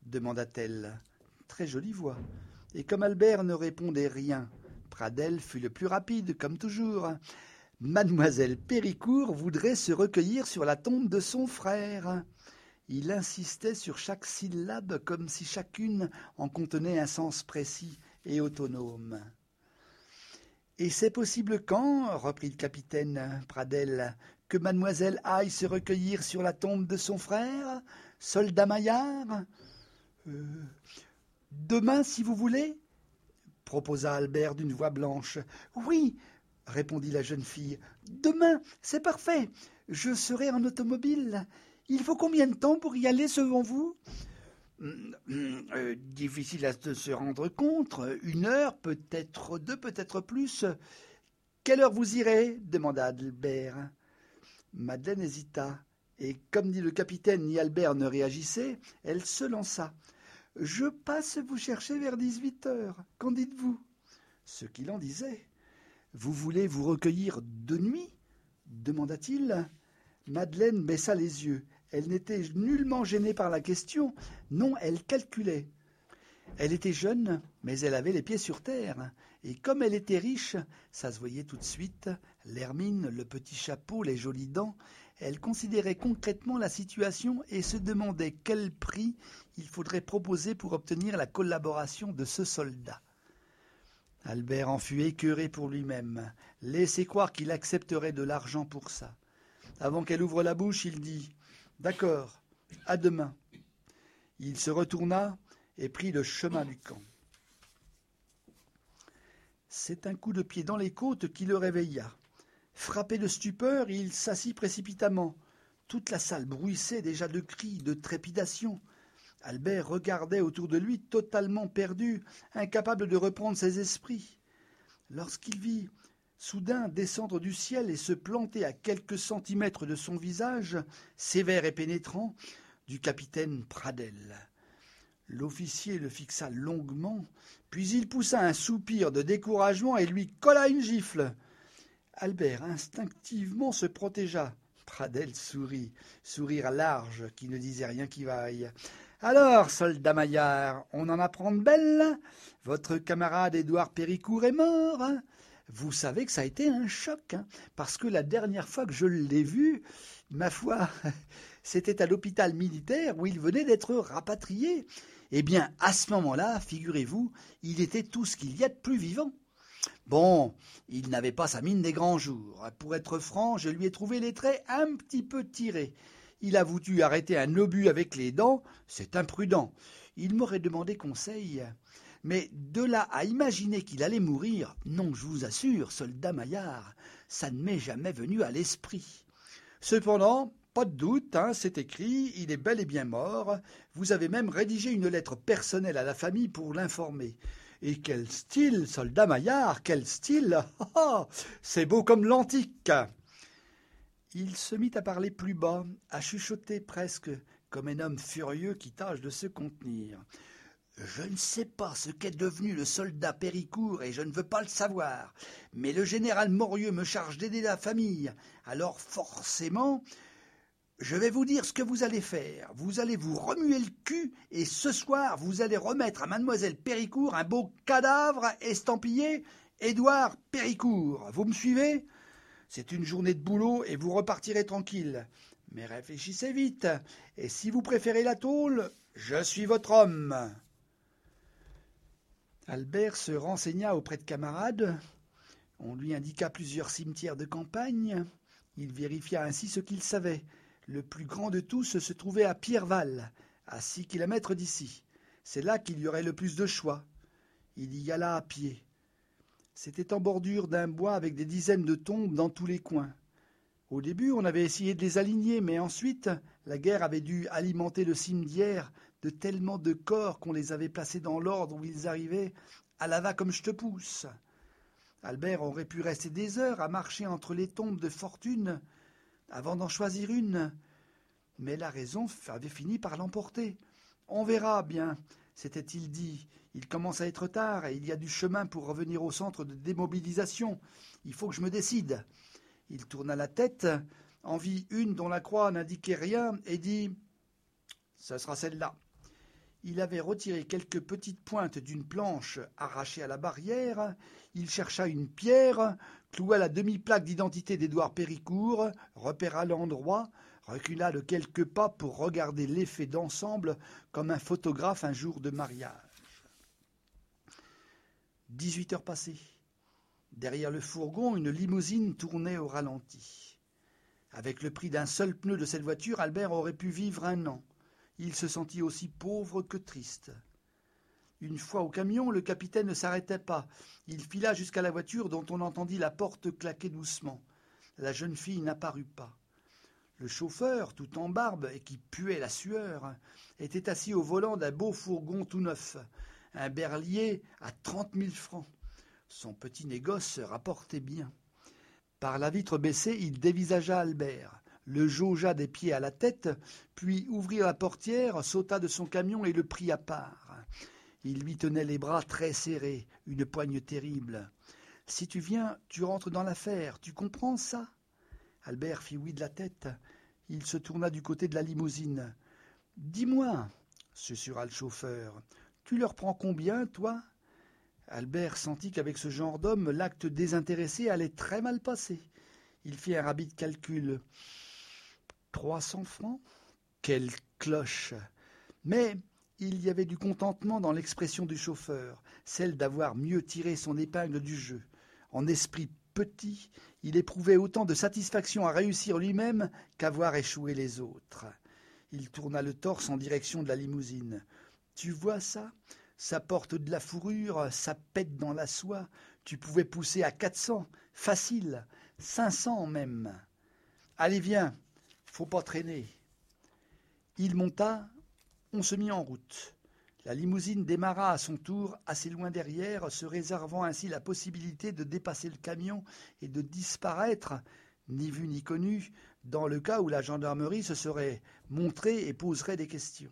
demanda-t-elle. Très jolie voix. Et comme Albert ne répondait rien, Pradel fut le plus rapide, comme toujours. Mademoiselle Péricourt voudrait se recueillir sur la tombe de son frère. Il insistait sur chaque syllabe comme si chacune en contenait un sens précis et autonome. « Et c'est possible quand, reprit le capitaine Pradel, que mademoiselle aille se recueillir sur la tombe de son frère, soldat Maillard euh, Demain, si vous voulez ?» proposa Albert d'une voix blanche. « Oui, répondit la jeune fille. « Demain, c'est parfait. Je serai en automobile. Il faut combien de temps pour y aller selon vous ?»« euh, Difficile à se rendre compte. Une heure, peut-être deux, peut-être plus. »« Quelle heure vous irez ?» demanda Albert. Madeleine hésita, et comme ni le capitaine ni Albert ne réagissaient, elle se lança. « Je passe vous chercher vers dix-huit heures. Qu'en dites-vous » Ce qu'il en disait. « Vous voulez vous recueillir de nuit ?» demanda-t-il. Madeleine baissa les yeux. Elle n'était nullement gênée par la question. Non, elle calculait. Elle était jeune, mais elle avait les pieds sur terre. Et comme elle était riche, ça se voyait tout de suite, l'hermine, le petit chapeau, les jolies dents, elle considérait concrètement la situation et se demandait quel prix il faudrait proposer pour obtenir la collaboration de ce soldat. Albert en fut écœuré pour lui-même. Laissez croire qu'il accepterait de l'argent pour ça. Avant qu'elle ouvre la bouche, il dit « D'accord, à demain ». Il se retourna et prit le chemin du camp. C'est un coup de pied dans les côtes qui le réveilla. Frappé de stupeur, il s'assit précipitamment. Toute la salle bruissait déjà de cris, de trépidations. Albert regardait autour de lui totalement perdu, incapable de reprendre ses esprits. Lorsqu'il vit soudain descendre du ciel et se planter à quelques centimètres de son visage, sévère et pénétrant, du capitaine Pradel. L'officier le fixa longuement, puis il poussa un soupir de découragement et lui colla une gifle. Albert instinctivement se protégea. Pradel sourit, sourire large qui ne disait rien qui vaille. « Alors, soldat Maillard, on en apprend de belles. Votre camarade Édouard Péricourt est mort. Hein. Vous savez que ça a été un choc, hein, parce que la dernière fois que je l'ai vu, ma foi, c'était à l'hôpital militaire où il venait d'être rapatrié. Eh bien, à ce moment-là, figurez-vous, il était tout ce qu'il y a de plus vivant. Bon, il n'avait pas sa mine des grands jours. Pour être franc, je lui ai trouvé les traits un petit peu tirés. Il a voulu arrêter un obus avec les dents, c'est imprudent. Il m'aurait demandé conseil. Mais de là à imaginer qu'il allait mourir, non, je vous assure, soldat Maillard, ça ne m'est jamais venu à l'esprit. Cependant, pas de doute, hein, c'est écrit, il est bel et bien mort. Vous avez même rédigé une lettre personnelle à la famille pour l'informer. Et quel style, soldat Maillard, quel style! Oh, c'est beau comme l'antique. Il se mit à parler plus bas, à chuchoter presque, comme un homme furieux qui tâche de se contenir. Je ne sais pas ce qu'est devenu le soldat Péricourt et je ne veux pas le savoir, mais le général Morieux me charge d'aider la famille, alors forcément, je vais vous dire ce que vous allez faire. Vous allez vous remuer le cul et ce soir, vous allez remettre à mademoiselle Péricourt un beau cadavre estampillé Édouard Péricourt. Vous me suivez ? C'est une journée de boulot et vous repartirez tranquille. Mais réfléchissez vite, et si vous préférez la tôle, je suis votre homme. » Albert se renseigna auprès de camarades. On lui indiqua plusieurs cimetières de campagne. Il vérifia ainsi ce qu'il savait. Le plus grand de tous se trouvait à Pierreval, à six kilomètres d'ici. C'est là qu'il y aurait le plus de choix. Il y alla à pied. C'était en bordure d'un bois avec des dizaines de tombes dans tous les coins. Au début, on avait essayé de les aligner, mais ensuite, la guerre avait dû alimenter le cimetière de tellement de corps qu'on les avait placés dans l'ordre où ils arrivaient, à la va comme je te pousse. Albert aurait pu rester des heures à marcher entre les tombes de fortune avant d'en choisir une, mais la raison avait fini par l'emporter. On verra bien, s'était-il dit. Il commence à être tard et il y a du chemin pour revenir au centre de démobilisation. Il faut que je me décide. Il tourna la tête, en vit une dont la croix n'indiquait rien et dit « Ce sera celle-là ». Il avait retiré quelques petites pointes d'une planche arrachée à la barrière. Il chercha une pierre, cloua la demi-plaque d'identité d'Édouard Péricourt, repéra l'endroit, recula de quelques pas pour regarder l'effet d'ensemble comme un photographe un jour de mariage. Dix-huit heures passées. Derrière le fourgon, une limousine tournait au ralenti. Avec le prix d'un seul pneu de cette voiture, Albert aurait pu vivre un an. Il se sentit aussi pauvre que triste. Une fois au camion, le capitaine ne s'arrêtait pas. Il fila jusqu'à la voiture dont on entendit la porte claquer doucement. La jeune fille n'apparut pas. Le chauffeur, tout en barbe et qui puait la sueur, était assis au volant d'un beau fourgon tout neuf, un berlier à trente mille francs. Son petit négoce rapportait bien. Par la vitre baissée, il dévisagea Albert, le jaugea des pieds à la tête, puis ouvrit la portière, sauta de son camion et le prit à part. Il lui tenait les bras très serrés, une poigne terrible. « Si tu viens, tu rentres dans l'affaire, tu comprends ça ?» Albert fit oui de la tête. Il se tourna du côté de la limousine. « Dis-moi, » susurra le chauffeur, « tu leur prends combien, toi ?» Albert sentit qu'avec ce genre d'homme, l'acte désintéressé allait très mal passer. Il fit un rapide calcul. Trois cents francs ? Quelle cloche ! Mais il y avait du contentement dans l'expression du chauffeur, celle d'avoir mieux tiré son épingle du jeu. En esprit petit, il éprouvait autant de satisfaction à réussir lui-même qu'à voir échouer les autres. Il tourna le torse en direction de la limousine. « Tu vois ça ? Ça porte de la fourrure, ça pète dans la soie. Tu pouvais pousser à quatre cents, facile, cinq cents même. Allez, viens, faut pas traîner. » Il monta, on se mit en route. La limousine démarra à son tour assez loin derrière, se réservant ainsi la possibilité de dépasser le camion et de disparaître, ni vu ni connu, dans le cas où la gendarmerie se serait montrée et poserait des questions.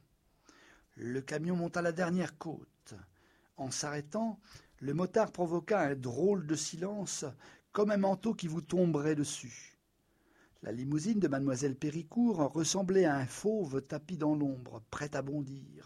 Le camion monta la dernière côte. En s'arrêtant, le motard provoqua un drôle de silence, comme un manteau qui vous tomberait dessus. La limousine de mademoiselle Péricourt ressemblait à un fauve tapi dans l'ombre, prêt à bondir.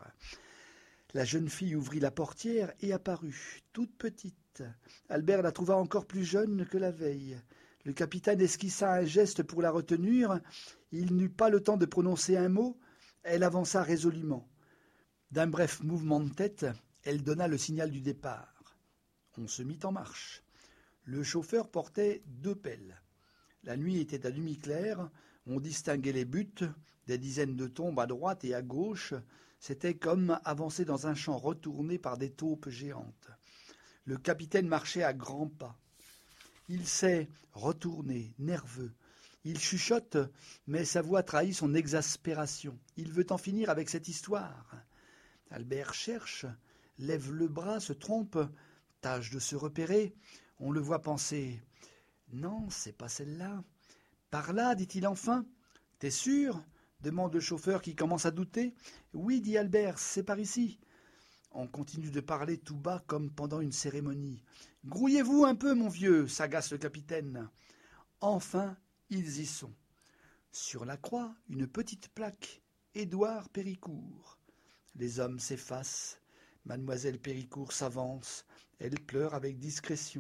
La jeune fille ouvrit la portière et apparut, toute petite. Albert la trouva encore plus jeune que la veille. Le capitaine esquissa un geste pour la retenir. Il n'eut pas le temps de prononcer un mot. Elle avança résolument. D'un bref mouvement de tête, elle donna le signal du départ. On se mit en marche. Le chauffeur portait deux pelles. La nuit était à demi claire, on distinguait les buttes, des dizaines de tombes à droite et à gauche. C'était comme avancer dans un champ retourné par des taupes géantes. Le capitaine marchait à grands pas. Il s'est retourné, nerveux. Il chuchote, mais sa voix trahit son exaspération. Il veut en finir avec cette histoire. Albert cherche, lève le bras, se trompe, tâche de se repérer. On le voit penser. « Non, c'est pas celle-là. »« Par là, dit-il enfin. »« T'es sûr ?» demande le chauffeur qui commence à douter. « Oui, dit Albert, c'est par ici. » On continue de parler tout bas comme pendant une cérémonie. « Grouillez-vous un peu, mon vieux, s'agace le capitaine. » Enfin, ils y sont. Sur la croix, une petite plaque. Édouard Péricourt. Les hommes s'effacent. Mademoiselle Péricourt s'avance. Elle pleure avec discrétion.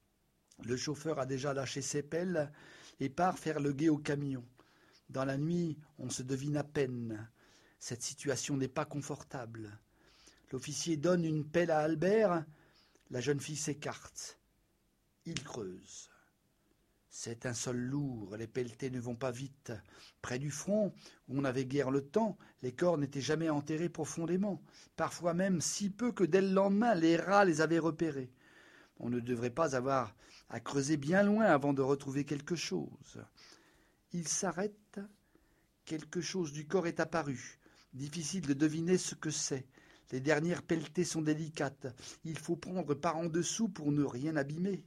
Le chauffeur a déjà lâché ses pelles et part faire le guet au camion. Dans la nuit, on se devine à peine. Cette situation n'est pas confortable. L'officier donne une pelle à Albert. La jeune fille s'écarte. Il creuse. C'est un sol lourd, les pelletés ne vont pas vite. Près du front, où on n'avait guère le temps, les corps n'étaient jamais enterrés profondément, parfois même si peu que dès le lendemain, les rats les avaient repérés. On ne devrait pas avoir à creuser bien loin avant de retrouver quelque chose. Il s'arrête, quelque chose du corps est apparu. Difficile de deviner ce que c'est. Les dernières pelletées sont délicates. Il faut prendre par en dessous pour ne rien abîmer.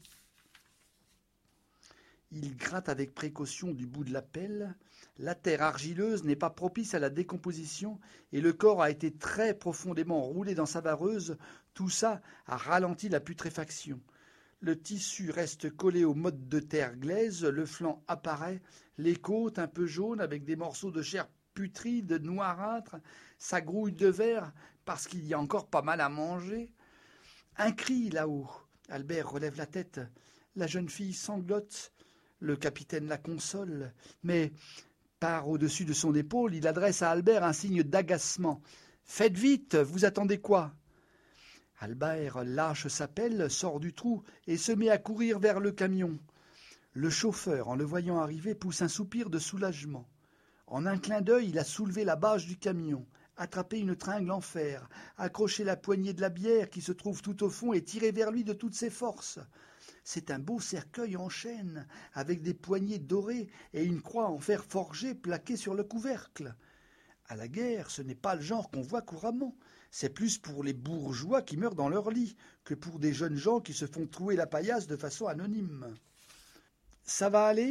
Il gratte avec précaution du bout de la pelle. La terre argileuse n'est pas propice à la décomposition et le corps a été très profondément roulé dans sa vareuse. Tout ça a ralenti la putréfaction. Le tissu reste collé au motte de terre glaise, le flanc apparaît, les côtes un peu jaunes avec des morceaux de chair putride, noirâtre, sa grouille de verre, parce qu'il y a encore pas mal à manger. Un cri là-haut. Albert relève la tête. La jeune fille sanglote. Le capitaine la console. Mais, par au-dessus de son épaule, il adresse à Albert un signe d'agacement. « Faites vite, vous attendez quoi ?» Albert lâche sa pelle, sort du trou et se met à courir vers le camion. Le chauffeur, en le voyant arriver, pousse un soupir de soulagement. En un clin d'œil, il a soulevé la bâche du camion, attrapé une tringle en fer, accroché la poignée de la bière qui se trouve tout au fond et tiré vers lui de toutes ses forces. C'est un beau cercueil en chêne, avec des poignées dorées et une croix en fer forgé plaquée sur le couvercle. À la guerre, ce n'est pas le genre qu'on voit couramment. C'est plus pour les bourgeois qui meurent dans leur lit que pour des jeunes gens qui se font trouer la paillasse de façon anonyme. Ça va aller ?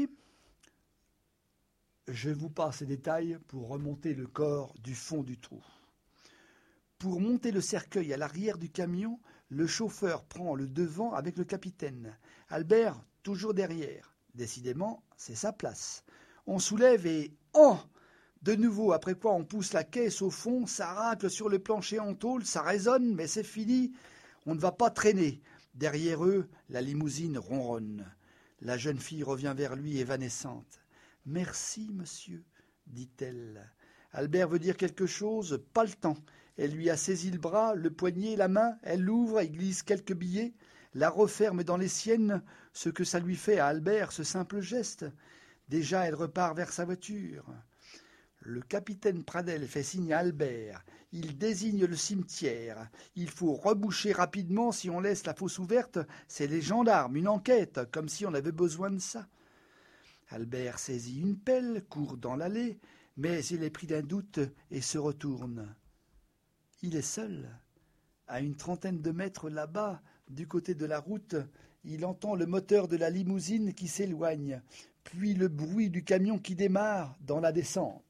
Je vous passe les détails pour remonter le corps du fond du trou. Pour monter le cercueil à l'arrière du camion, le chauffeur prend le devant avec le capitaine. Albert, toujours derrière. Décidément, c'est sa place. On soulève et... Oh ! De nouveau, après quoi on pousse la caisse au fond, ça racle sur le plancher en tôle, ça résonne, mais c'est fini. On ne va pas traîner. Derrière eux, la limousine ronronne. La jeune fille revient vers lui évanescente. « Merci, monsieur, dit-elle. Albert veut dire quelque chose, pas le temps. Elle lui a saisi le bras, le poignet, la main, elle l'ouvre et glisse quelques billets, la referme dans les siennes, ce que ça lui fait à Albert, ce simple geste. Déjà, elle repart vers sa voiture. Le capitaine Pradel fait signe à Albert. Il désigne le cimetière. Il faut reboucher rapidement si on laisse la fosse ouverte. C'est les gendarmes, une enquête, comme si on avait besoin de ça. Albert saisit une pelle, court dans l'allée, mais il est pris d'un doute et se retourne. Il est seul. À une trentaine de mètres là-bas, du côté de la route, il entend le moteur de la limousine qui s'éloigne, puis le bruit du camion qui démarre dans la descente.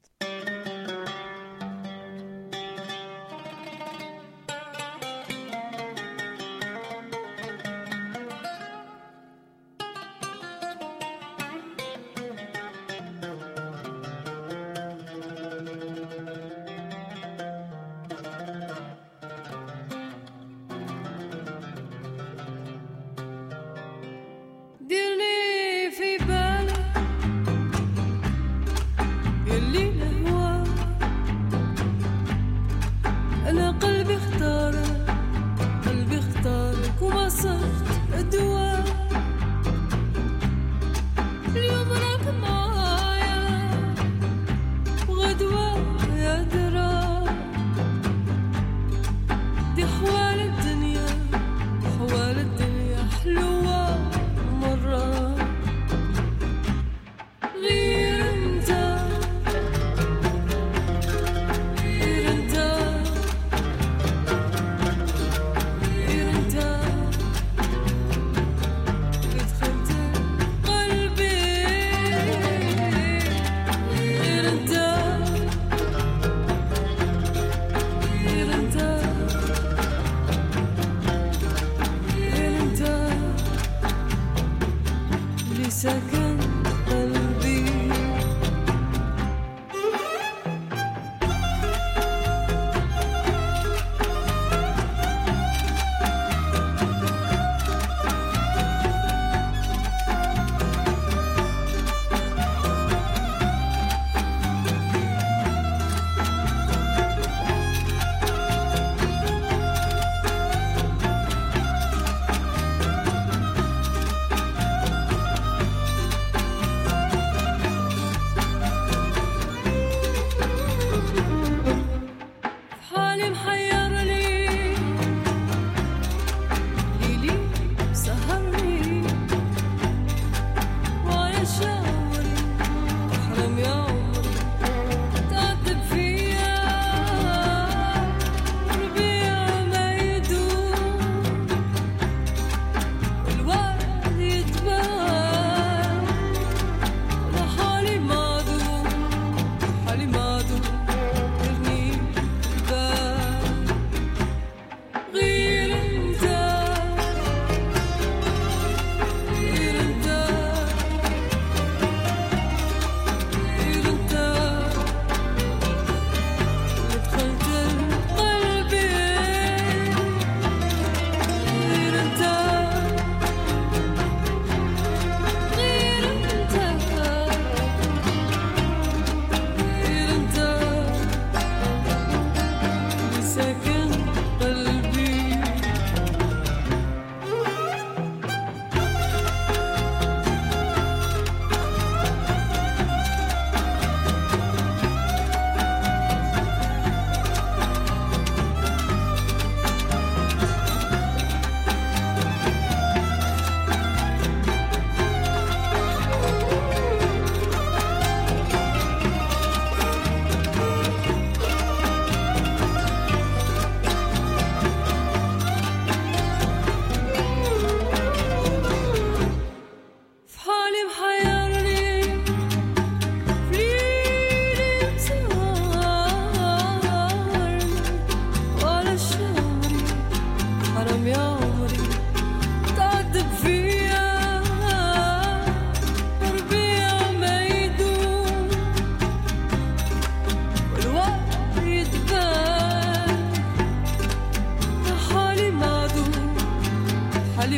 Believe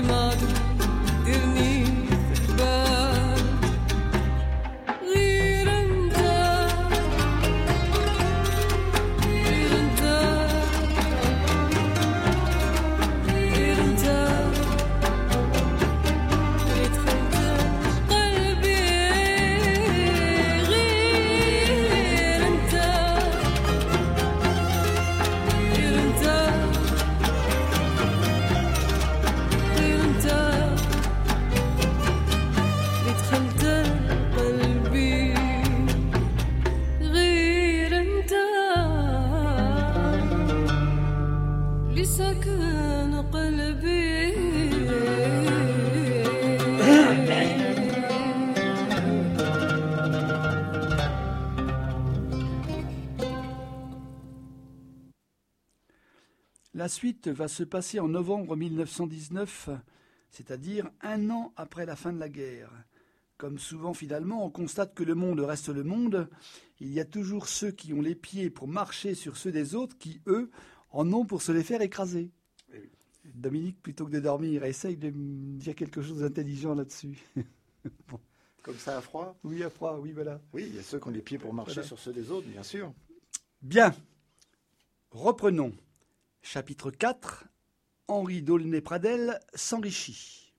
La suite va se passer en novembre mille neuf cent dix-neuf, c'est-à-dire un an après la fin de la guerre. Comme souvent finalement, on constate que le monde reste le monde. Il y a toujours ceux qui ont les pieds pour marcher sur ceux des autres qui, eux, en ont pour se les faire écraser. Oui. Dominique, plutôt que de dormir, essaye de me dire quelque chose d'intelligent là-dessus. Bon. Comme ça, à froid ? Oui, à froid, oui, voilà. Oui, il y a ceux qui ont les pieds pour marcher voilà. sur ceux des autres, bien sûr. Bien. Reprenons. Chapitre quatre. Henri d'Aulnay-Pradel s'enrichit.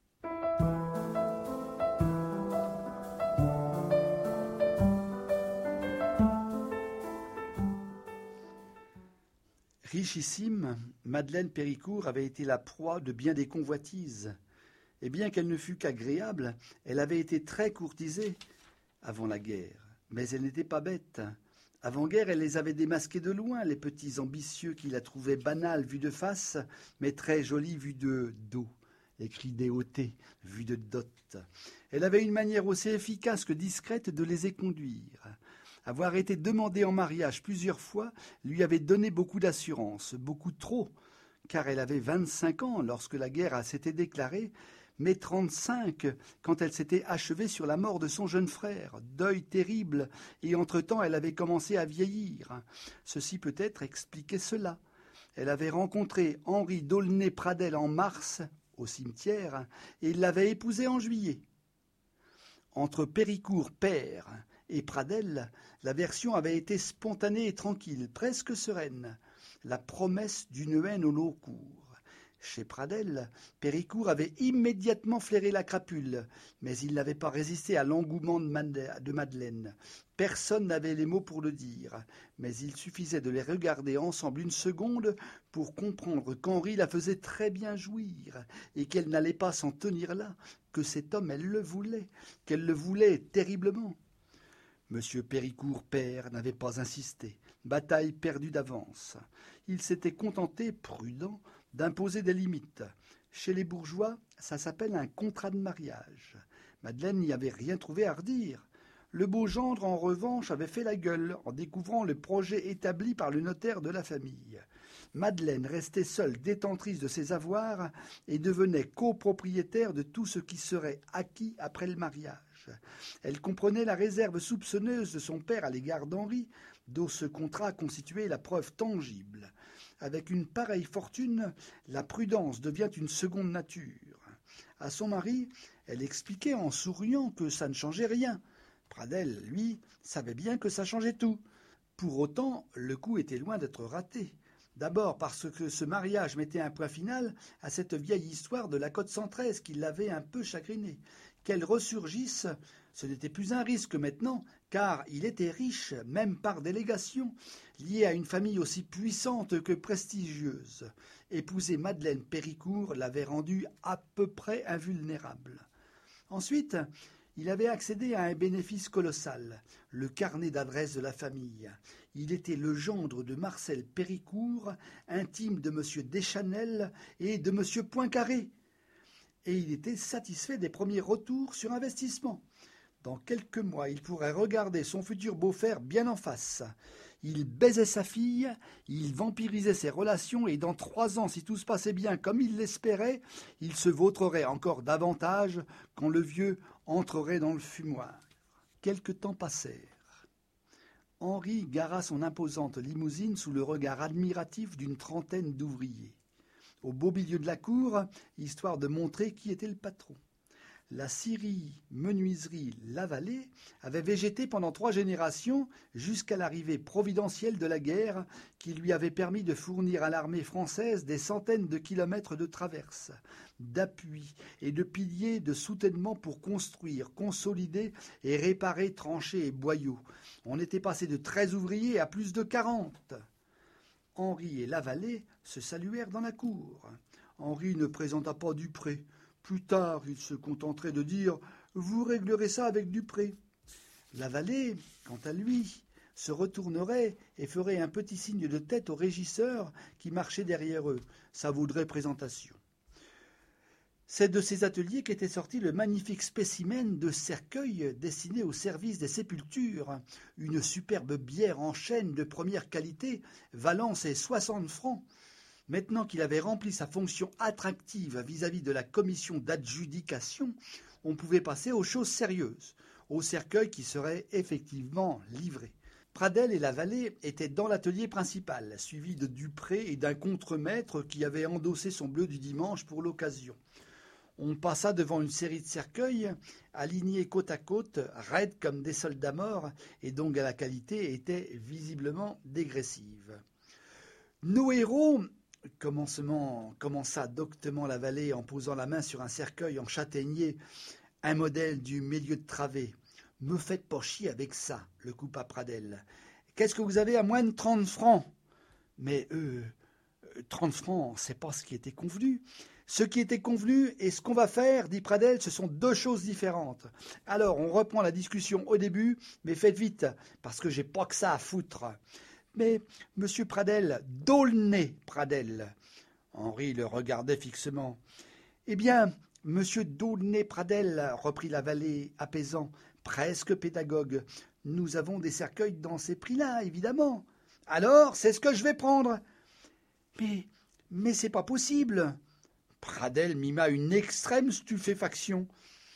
Richissime, Madeleine Péricourt avait été la proie de bien des convoitises. Et bien qu'elle ne fût qu'agréable, elle avait été très courtisée avant la guerre. Mais elle n'était pas bête. Avant-guerre, elle les avait démasqués de loin, les petits ambitieux qui la trouvaient banale vue de face, mais très jolie vue de dos, les cris déotés vue de dot. Elle avait une manière aussi efficace que discrète de les éconduire. Avoir été demandée en mariage plusieurs fois lui avait donné beaucoup d'assurance, beaucoup trop, car elle avait vingt-cinq ans lorsque la guerre s'était déclarée, mais trente-cinq quand elle s'était achevée sur la mort de son jeune frère. Deuil terrible, et entre-temps elle avait commencé à vieillir. Ceci peut-être expliquait cela. Elle avait rencontré Henri d'Aulnay-Pradel en mars, au cimetière, et il l'avait épousé en juillet. Entre Péricourt père et Pradel, la version avait été spontanée et tranquille, presque sereine, la promesse d'une haine au long cours. Chez Pradel, Péricourt avait immédiatement flairé la crapule, mais il n'avait pas résisté à l'engouement de Madeleine. Personne n'avait les mots pour le dire, mais il suffisait de les regarder ensemble une seconde pour comprendre qu'Henri la faisait très bien jouir, et qu'elle n'allait pas s'en tenir là, que cet homme, elle le voulait, qu'elle le voulait terriblement. Monsieur Péricourt père n'avait pas insisté, bataille perdue d'avance. Il s'était contenté, prudent, d'imposer des limites. Chez les bourgeois, ça s'appelle un contrat de mariage. Madeleine n'y avait rien trouvé à redire. Le beau gendre, en revanche, avait fait la gueule en découvrant le projet établi par le notaire de la famille. Madeleine restait seule détentrice de ses avoirs et devenait copropriétaire de tout ce qui serait acquis après le mariage. Elle comprenait la réserve soupçonneuse de son père à l'égard d'Henri, dont ce contrat constituait la preuve tangible. Avec une pareille fortune, la prudence devient une seconde nature. À son mari, elle expliquait en souriant que ça ne changeait rien. Pradel, lui, savait bien que ça changeait tout. Pour autant, le coup était loin d'être raté. D'abord parce que ce mariage mettait un point final à cette vieille histoire de la Côte cent treize qui l'avait un peu chagriné. Qu'elle ressurgisse, ce n'était plus un risque maintenant, car il était riche, même par délégation, lié à une famille aussi puissante que prestigieuse. Épouser Madeleine Péricourt l'avait rendu à peu près invulnérable. Ensuite, il avait accédé à un bénéfice colossal, le carnet d'adresse de la famille. Il était le gendre de Marcel Péricourt, intime de M. Deschanel et de M. Poincaré. Et il était satisfait des premiers retours sur investissement. Dans quelques mois, il pourrait regarder son futur beau-frère bien en face. Il baisait sa fille, il vampirisait ses relations, et dans trois ans, si tout se passait bien comme il l'espérait, il se vautrerait encore davantage quand le vieux entrerait dans le fumoir. Quelque temps passèrent. Henri gara son imposante limousine sous le regard admiratif d'une trentaine d'ouvriers. au beau milieu de la cour, histoire de montrer qui était le patron. La scierie menuiserie Lavallée avait végété pendant trois générations jusqu'à l'arrivée providentielle de la guerre qui lui avait permis de fournir à l'armée française des centaines de kilomètres de traverses, d'appuis et de piliers de soutènement pour construire, consolider et réparer tranchées et boyaux. On était passé de treize ouvriers à plus de quarante. Henri et Lavallée se saluèrent dans la cour. Henri ne présenta pas Dupré. Plus tard, il se contenterait de dire « Vous réglerez ça avec Dupré ». Lavallée, quant à lui, se retournerait et ferait un petit signe de tête aux régisseurs qui marchaient derrière eux. Ça vaudrait présentation. C'est de ces ateliers qu'était sorti le magnifique spécimen de cercueil destiné au service des sépultures, une superbe bière en chêne de première qualité, valant ses soixante francs. Maintenant qu'il avait rempli sa fonction attractive vis-à-vis de la commission d'adjudication, on pouvait passer aux choses sérieuses, au cercueil qui serait effectivement livré. Pradel et Lavallée étaient dans l'atelier principal, suivis de Dupré et d'un contremaître qui avait endossé son bleu du dimanche pour l'occasion. On passa devant une série de cercueils, alignés côte à côte, raides comme des soldats morts, et dont la qualité était visiblement dégressive. Nos héros, commencement, commença doctement Lavallée en posant la main sur un cercueil en châtaignier, un modèle du milieu de travée. « Me faites pas chier avec ça », le coupa Pradel. « Qu'est-ce que vous avez à moins de trente francs ?» Mais euh, trente francs, c'est pas ce qui était convenu. Ce qui était convenu et ce qu'on va faire, dit Pradel, ce sont deux choses différentes. Alors, on reprend la discussion au début, mais faites vite, parce que j'ai pas que ça à foutre. Mais, monsieur Pradel, D'aulnay Pradel. Henri le regardait fixement. Eh bien, monsieur D'aulnay Pradel, reprit Lavallée, apaisant, presque pédagogue, nous avons des cercueils dans ces prix-là, évidemment. Alors, c'est ce que je vais prendre. Mais, mais c'est pas possible. Pradel mima une extrême stupéfaction.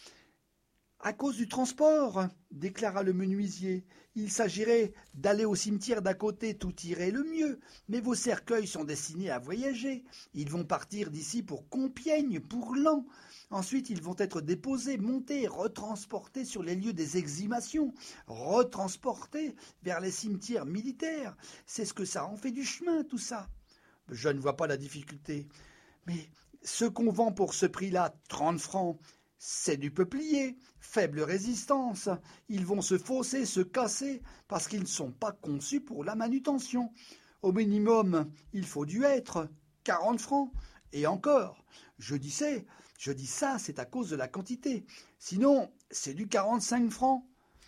À cause du transport, déclara le menuisier. Il s'agirait d'aller au cimetière d'à côté, tout irait le mieux. Mais vos cercueils sont destinés à voyager. Ils vont partir d'ici pour Compiègne, pour Laon. Ensuite, ils vont être déposés, montés, retransportés sur les lieux des exhumations, retransportés vers les cimetières militaires. C'est ce que ça en fait du chemin, tout ça. Je ne vois pas la difficulté. Mais ce qu'on vend pour ce prix-là, trente francs, c'est du peuplier, faible résistance. Ils vont se fausser, se casser, parce qu'ils ne sont pas conçus pour la manutention. Au minimum, il faut du hêtre, quarante francs. Et encore, je dis ça, je dis ça, c'est à cause de la quantité. Sinon, c'est du quarante-cinq francs.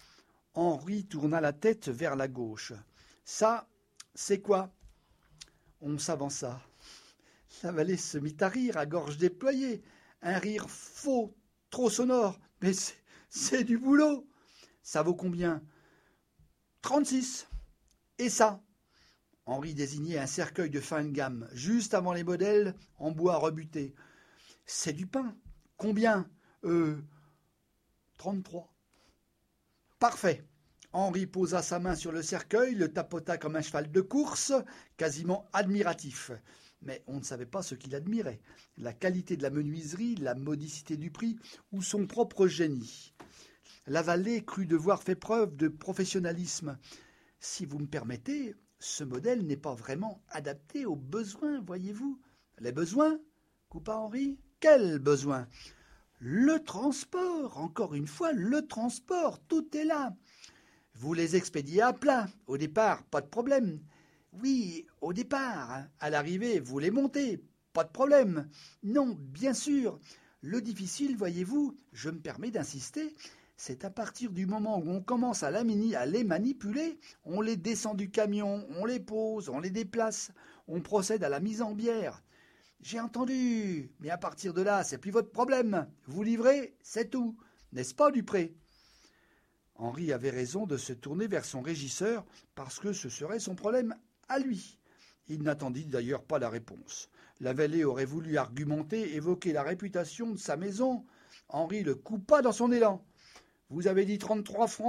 Henri tourna la tête vers la gauche. Ça, c'est quoi? On s'avança. Lavallée se mit à rire à gorge déployée. Un rire faux, trop sonore. Mais c'est, c'est du boulot. Ça vaut combien? Trente-six. Et ça? Henri désignait un cercueil de fin de gamme, juste avant les modèles, en bois rebuté. C'est du pain. Combien? Euh. trente-trois. Parfait. Henri posa sa main sur le cercueil, le tapota comme un cheval de course, quasiment admiratif. Mais on ne savait pas ce qu'il admirait, la qualité de la menuiserie, la modicité du prix ou son propre génie. Lavallée crut devoir faire preuve de professionnalisme. Si vous me permettez, ce modèle n'est pas vraiment adapté aux besoins, voyez-vous. Les besoins? Coupa Henri. Quels besoins? Le transport, encore une fois, le transport, tout est là. Vous les expédiez à plat, au départ, pas de problème. Oui, au départ, à l'arrivée, vous les montez, pas de problème. Non, bien sûr. Le difficile, voyez-vous, je me permets d'insister, c'est à partir du moment où on commence à, la mini, à les manipuler, on les descend du camion, on les pose, on les déplace, on procède à la mise en bière. J'ai entendu, mais à partir de là, c'est plus votre problème. Vous livrez, c'est tout. N'est-ce pas, Dupré? Henri avait raison de se tourner vers son régisseur parce que ce serait son problème à lui. Il n'attendit d'ailleurs pas la réponse. Lavallée aurait voulu argumenter, évoquer la réputation de sa maison. Henri le coupa dans son élan. « Vous avez dit trente-trois francs ?»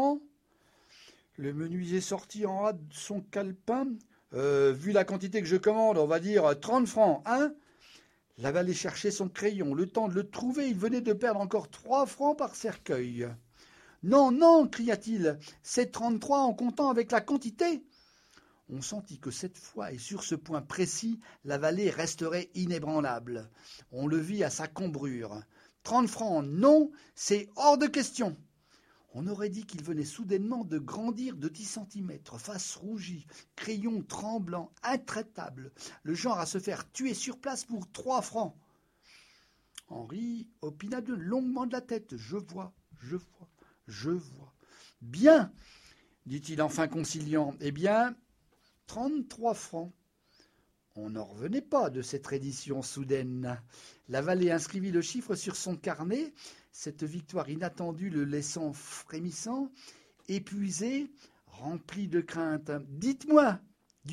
Le menuisier sortit en hâte son calepin. Euh, « Vu la quantité que je commande, on va dire trente francs, hein ?» La vallée cherchait son crayon. Le temps de le trouver, il venait de perdre encore trois francs par cercueil. « Non, non !» cria-t-il. « C'est trente-trois en comptant avec la quantité !» On sentit que cette fois, et sur ce point précis, la vallée resterait inébranlable. On le vit à sa cambrure. « Trente francs, non, c'est hors de question !» On aurait dit qu'il venait soudainement de grandir de dix centimètres, face rougie, crayon tremblant, intraitable, le genre à se faire tuer sur place pour trois francs. Henri opina de longuement de la tête. « Je vois, je vois, je vois. »« Bien, dit-il enfin conciliant. Eh bien, trente-trois francs. » On n'en revenait pas de cette reddition soudaine. La vallée inscrivit le chiffre sur son carnet, cette victoire inattendue le laissant frémissant, épuisé, rempli de crainte. « Dites-moi, Dupré, »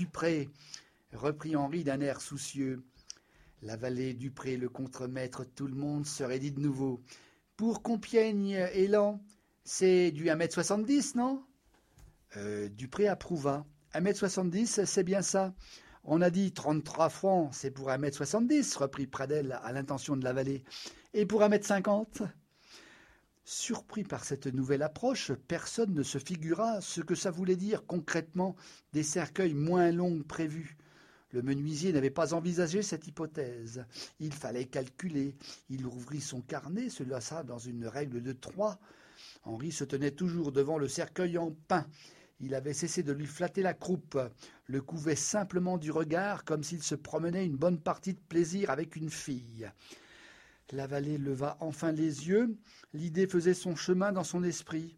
reprit Henri d'un air soucieux. La vallée, Dupré, le contremaître, tout le monde se raidit de nouveau. « Pour Compiègne, Élan, c'est du un mètre soixante-dix, non ?» euh, Dupré approuva. « un mètre soixante-dix, c'est bien ça. » « On a dit trente-trois francs, c'est pour un mètre soixante-dix, reprit Pradel à l'intention de la vallée. Et pour un mètre cinquante ? Surpris par cette nouvelle approche, personne ne se figura ce que ça voulait dire concrètement des cercueils moins longs que prévus. Le menuisier n'avait pas envisagé cette hypothèse. Il fallait calculer. Il ouvrit son carnet, se laissa dans une règle de trois. Henri se tenait toujours devant le cercueil en pin. Il avait cessé de lui flatter la croupe, le couvait simplement du regard comme s'il se promenait une bonne partie de plaisir avec une fille. La vallée leva enfin les yeux, l'idée faisait son chemin dans son esprit.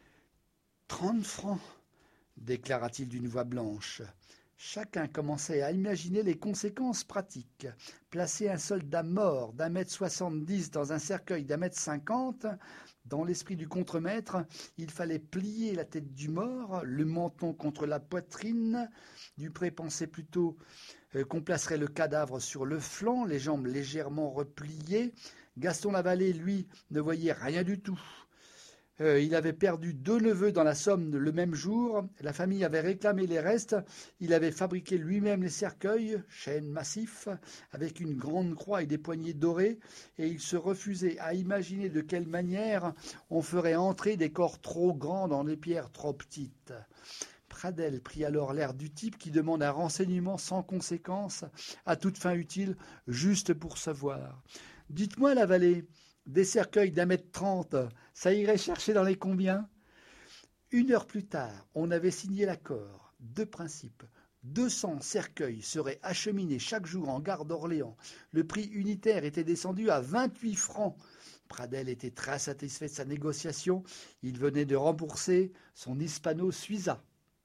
« Trente francs !» déclara-t-il d'une voix blanche. Chacun commençait à imaginer les conséquences pratiques. Placer un soldat mort d'un mètre soixante-dix dans un cercueil d'un mètre cinquante, dans l'esprit du contremaître, il fallait plier la tête du mort, le menton contre la poitrine. Dupré pensait plutôt euh, qu'on placerait le cadavre sur le flanc, les jambes légèrement repliées. Gaston Lavallée, lui, ne voyait rien du tout. Euh, il avait perdu deux neveux dans la Somme le même jour. La famille avait réclamé les restes. Il avait fabriqué lui-même les cercueils, chêne massif, avec une grande croix et des poignées dorées, et il se refusait à imaginer de quelle manière on ferait entrer des corps trop grands dans des pierres trop petites. Pradel prit alors l'air du type qui demande un renseignement sans conséquence, à toute fin utile, juste pour savoir. « Dites-moi, Lavallée, des cercueils d'un mètre trente, ça irait chercher dans les combien ?» Une heure plus tard, on avait signé l'accord. Deux principes. deux cents cercueils seraient acheminés chaque jour en gare d'Orléans. Le prix unitaire était descendu à vingt-huit francs. Pradel était très satisfait de sa négociation. Il venait de rembourser son Hispano Suiza.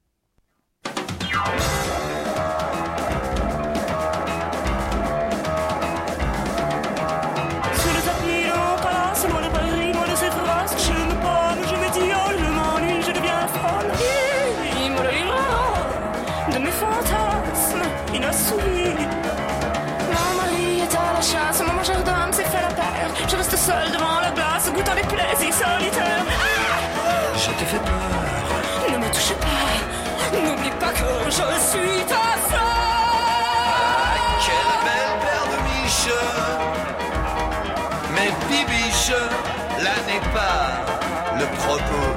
Je reste seul devant la glace, goûtant les plaisirs solitaires. Ah, je te fais peur. Ne me touche pas. N'oublie pas que je suis ta fleur. Ah, quelle belle paire de miches. Mais bibiche, là n'est pas le propos.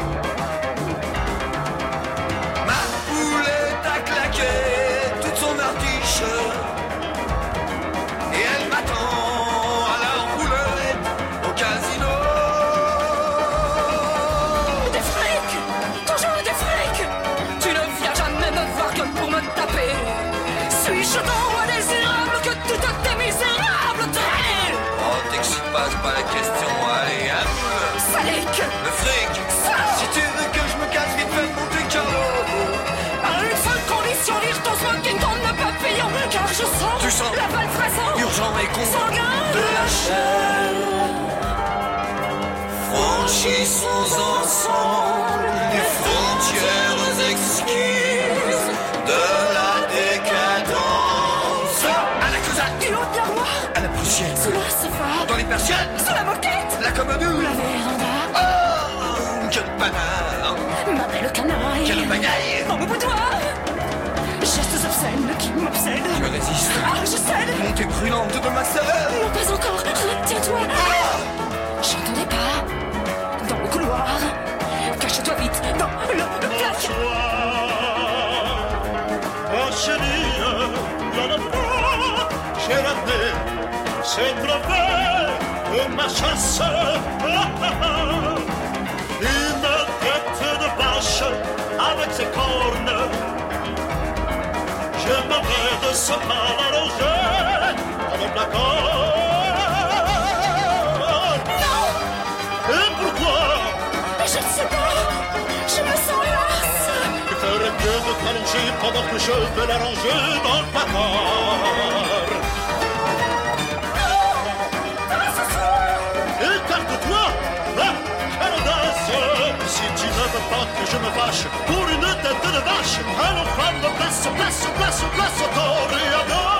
Ma poulette a claqué toute son artiche. Et elle m'attend. Suis-je donc indésirable que tout à tes misérables traînées? Oh, t'excite pas, c'est pas la question, allez, un moule. Salique. Le fric. Ça. Si tu veux que je me casse vite fait de Monte Carlo. À une seule condition, lire ton smoking, ton ne pas payant. Car je sens, tu sens la balle fraisante, urgent et con, sanguin de la chair. Franchissons ensemble les frontières exquises de la décadence. À la Cosaque, du haut de l'armoire, à la poussière, sous la sofa, dans les persiennes, sous la moquette, la commode, la véranda. Oh, quel panard, ma belle canaille, quelle pagaille, dans mon boudoir, Gestes obscènes qui m'obsèdent. Je résiste. Ah, je cède. Montée brûlante de ma sœur. Non, pas encore. Retiens-toi. J'entendais pas. Dans le couloir. Cache-toi vite dans le placard. Oh chérie, l'on n'a pas, j'ai raté, c'est trouvé ma chasse. Une tête de vache avec ses cornes. Je m'en vais de ce mal arrangé avec la corne. Non. Et pourquoi? Je ne sais pas. Je me sens lasse. Il ferait mieux de t'allonger pendant que je vais l'arranger dans le placard. Écarte-toi! Ah, quelle audace! Si tu ne veux pas que je me fâche pour une tête de vache, allons prendre place, place, place, place au toréador!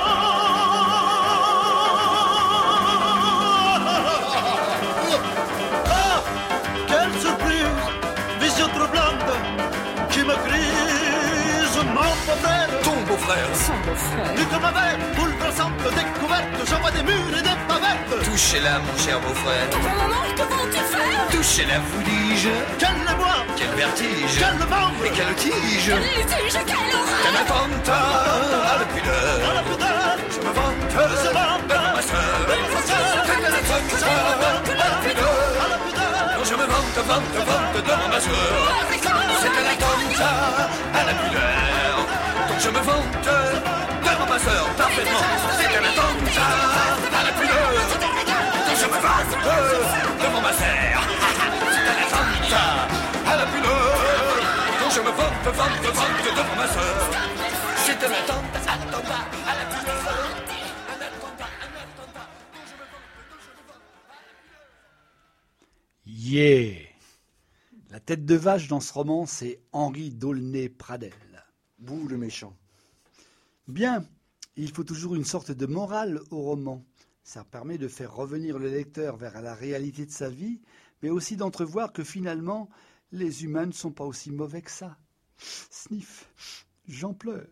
Ah, quelle surprise! Vision troublante qui me grise, mon beau-frère! Ton beau-frère. Son beau-frère. Nu comme un verre, bouleversante découverte, j'envoie des murs et des pavettes! Touchez-la, mon cher beau-frère. Papa, maman, que vont-ils faire? Touchez-la, vous dis-je. Quel émoi! Quel vertige. Quel membre! Et quelle tige. Quel litige, quelle horreur! Quel attentat à la pudeur. À la pudeur! Je me vante Je vante devant ma sœur. Quel attentat à la pudeur. À la pudeur! Je me vante, vante, vante devant ma sœur. C'est un attentat à la pudeur. Donc je me vante devant ma sœur, parfaitement. C'est un attentat à la pudeur. Donc je me vante devant ma sœur. C'est un attentat à la pudeur. Donc je me vante, vante, vante devant ma sœur. C'est un attentat, attentat à la pudeur. Un attentat, un attentat. Donc je me vante, je me vante. Yeah. La tête de vache dans ce roman, c'est Henri d'Aulnay-Pradel. Bouh, le méchant. Bien, il faut toujours une sorte de morale au roman. Ça permet de faire revenir le lecteur vers la réalité de sa vie, mais aussi d'entrevoir que finalement, les humains ne sont pas aussi mauvais que ça. Sniff, j'en pleure.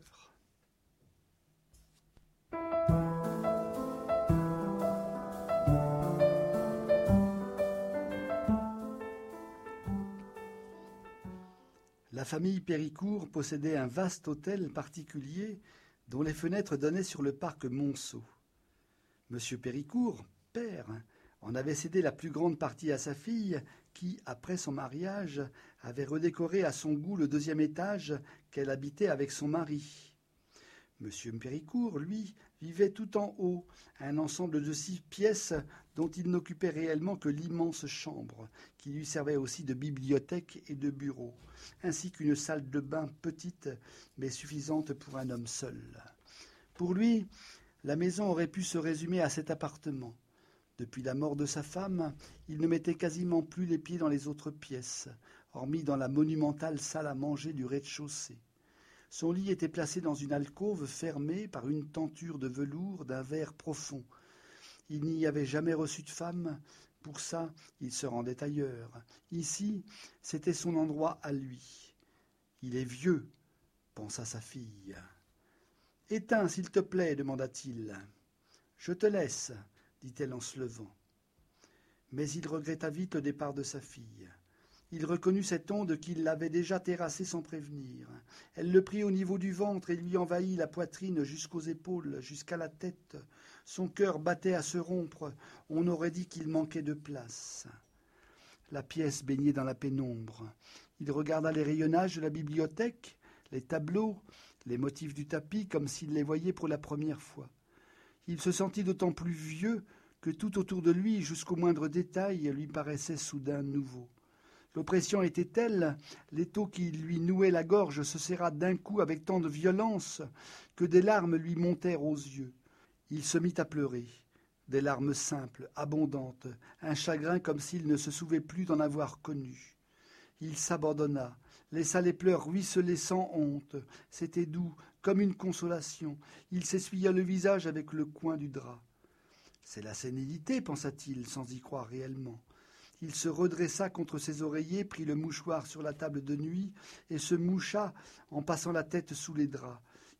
La famille Péricourt possédait un vaste hôtel particulier dont les fenêtres donnaient sur le parc Monceau. Monsieur Péricourt, père, en avait cédé la plus grande partie à sa fille qui, après son mariage, avait redécoré à son goût le deuxième étage qu'elle habitait avec son mari. Monsieur Péricourt, lui, vivait tout en haut, un ensemble de six pièces dont il n'occupait réellement que l'immense chambre, qui lui servait aussi de bibliothèque et de bureau, ainsi qu'une salle de bain petite, mais suffisante pour un homme seul. Pour lui, la maison aurait pu se résumer à cet appartement. Depuis la mort de sa femme, il ne mettait quasiment plus les pieds dans les autres pièces, hormis dans la monumentale salle à manger du rez-de-chaussée. Son lit était placé dans une alcôve fermée par une tenture de velours d'un vert profond. Il n'y avait jamais reçu de femme, pour ça il se rendait ailleurs. Ici, c'était son endroit à lui. Il est vieux, pensa sa fille. « Éteins, s'il te plaît, demanda-t-il. « Je te laisse, dit-elle en se levant. Mais il regretta vite le départ de sa fille. Il reconnut cette onde qui l'avait déjà terrassé sans prévenir. Elle le prit au niveau du ventre et lui envahit la poitrine jusqu'aux épaules, jusqu'à la tête. Son cœur battait à se rompre. On aurait dit qu'il manquait de place. La pièce baignait dans la pénombre. Il regarda les rayonnages de la bibliothèque, les tableaux, les motifs du tapis, comme s'il les voyait pour la première fois. Il se sentit d'autant plus vieux que tout autour de lui, jusqu'au moindre détail, lui paraissait soudain nouveau. L'oppression était telle, l'étau qui lui nouait la gorge se serra d'un coup avec tant de violence que des larmes lui montèrent aux yeux. Il se mit à pleurer, des larmes simples, abondantes, un chagrin comme s'il ne se souvenait plus d'en avoir connu. Il s'abandonna, laissa les pleurs ruisseler sans honte. C'était doux, comme une consolation. Il s'essuya le visage avec le coin du drap. « C'est la sénilité, pensa-t-il, sans y croire réellement. Il se redressa contre ses oreillers, prit le mouchoir sur la table de nuit et se moucha en passant la tête sous les draps.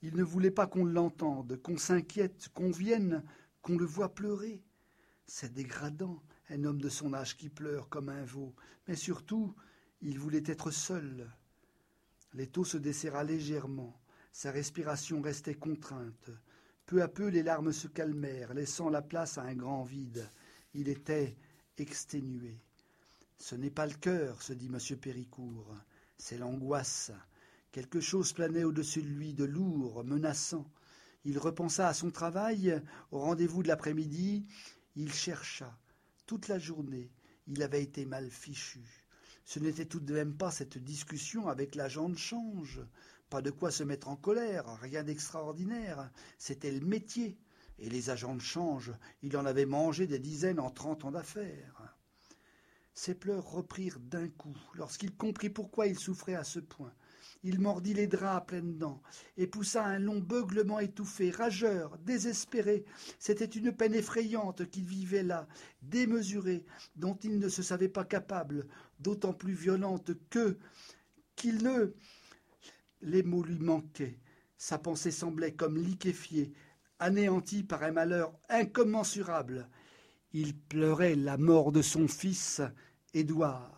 Il ne voulait pas qu'on l'entende, qu'on s'inquiète, qu'on vienne, qu'on le voie pleurer. C'est dégradant, un homme de son âge qui pleure comme un veau. Mais surtout, il voulait être seul. L'étau se desserra légèrement. Sa respiration restait contrainte. Peu à peu, les larmes se calmèrent, laissant la place à un grand vide. Il était exténué. Ce n'est pas le cœur, se dit M. Péricourt, c'est l'angoisse. Quelque chose planait au-dessus de lui, de lourd, menaçant. Il repensa à son travail, au rendez-vous de l'après-midi. Il chercha. Toute la journée, il avait été mal fichu. Ce n'était tout de même pas cette discussion avec l'agent de change. Pas de quoi se mettre en colère, rien d'extraordinaire. C'était le métier. Et les agents de change, il en avait mangé des dizaines en trente ans d'affaires. Ses pleurs reprirent d'un coup, lorsqu'il comprit pourquoi il souffrait à ce point. Il mordit les draps à pleines dents et poussa un long beuglement étouffé, rageur, désespéré. C'était une peine effrayante qu'il vivait là, démesurée, dont il ne se savait pas capable, d'autant plus violente que, qu'il ne... Les mots lui manquaient. Sa pensée semblait comme liquéfiée, anéantie par un malheur incommensurable. Il pleurait la mort de son fils, Édouard.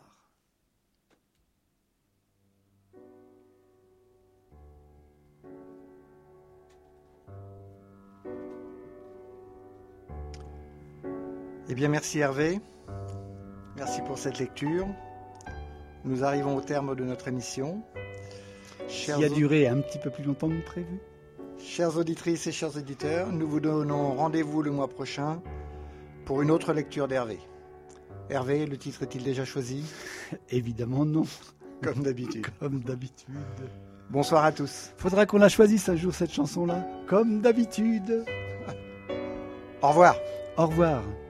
Eh bien, merci Hervé. Merci pour cette lecture. Nous arrivons au terme de notre émission. Chers qui a duré un petit peu plus longtemps que prévu. Chères auditrices et chers auditeurs, nous vous donnons rendez-vous le mois prochain pour une autre lecture d'Hervé. Hervé, le titre est-il déjà choisi? Évidemment non. Comme d'habitude. Comme d'habitude. Bonsoir à tous. Faudra qu'on la choisisse un jour, cette chanson-là. Comme d'habitude. Au revoir. Au revoir.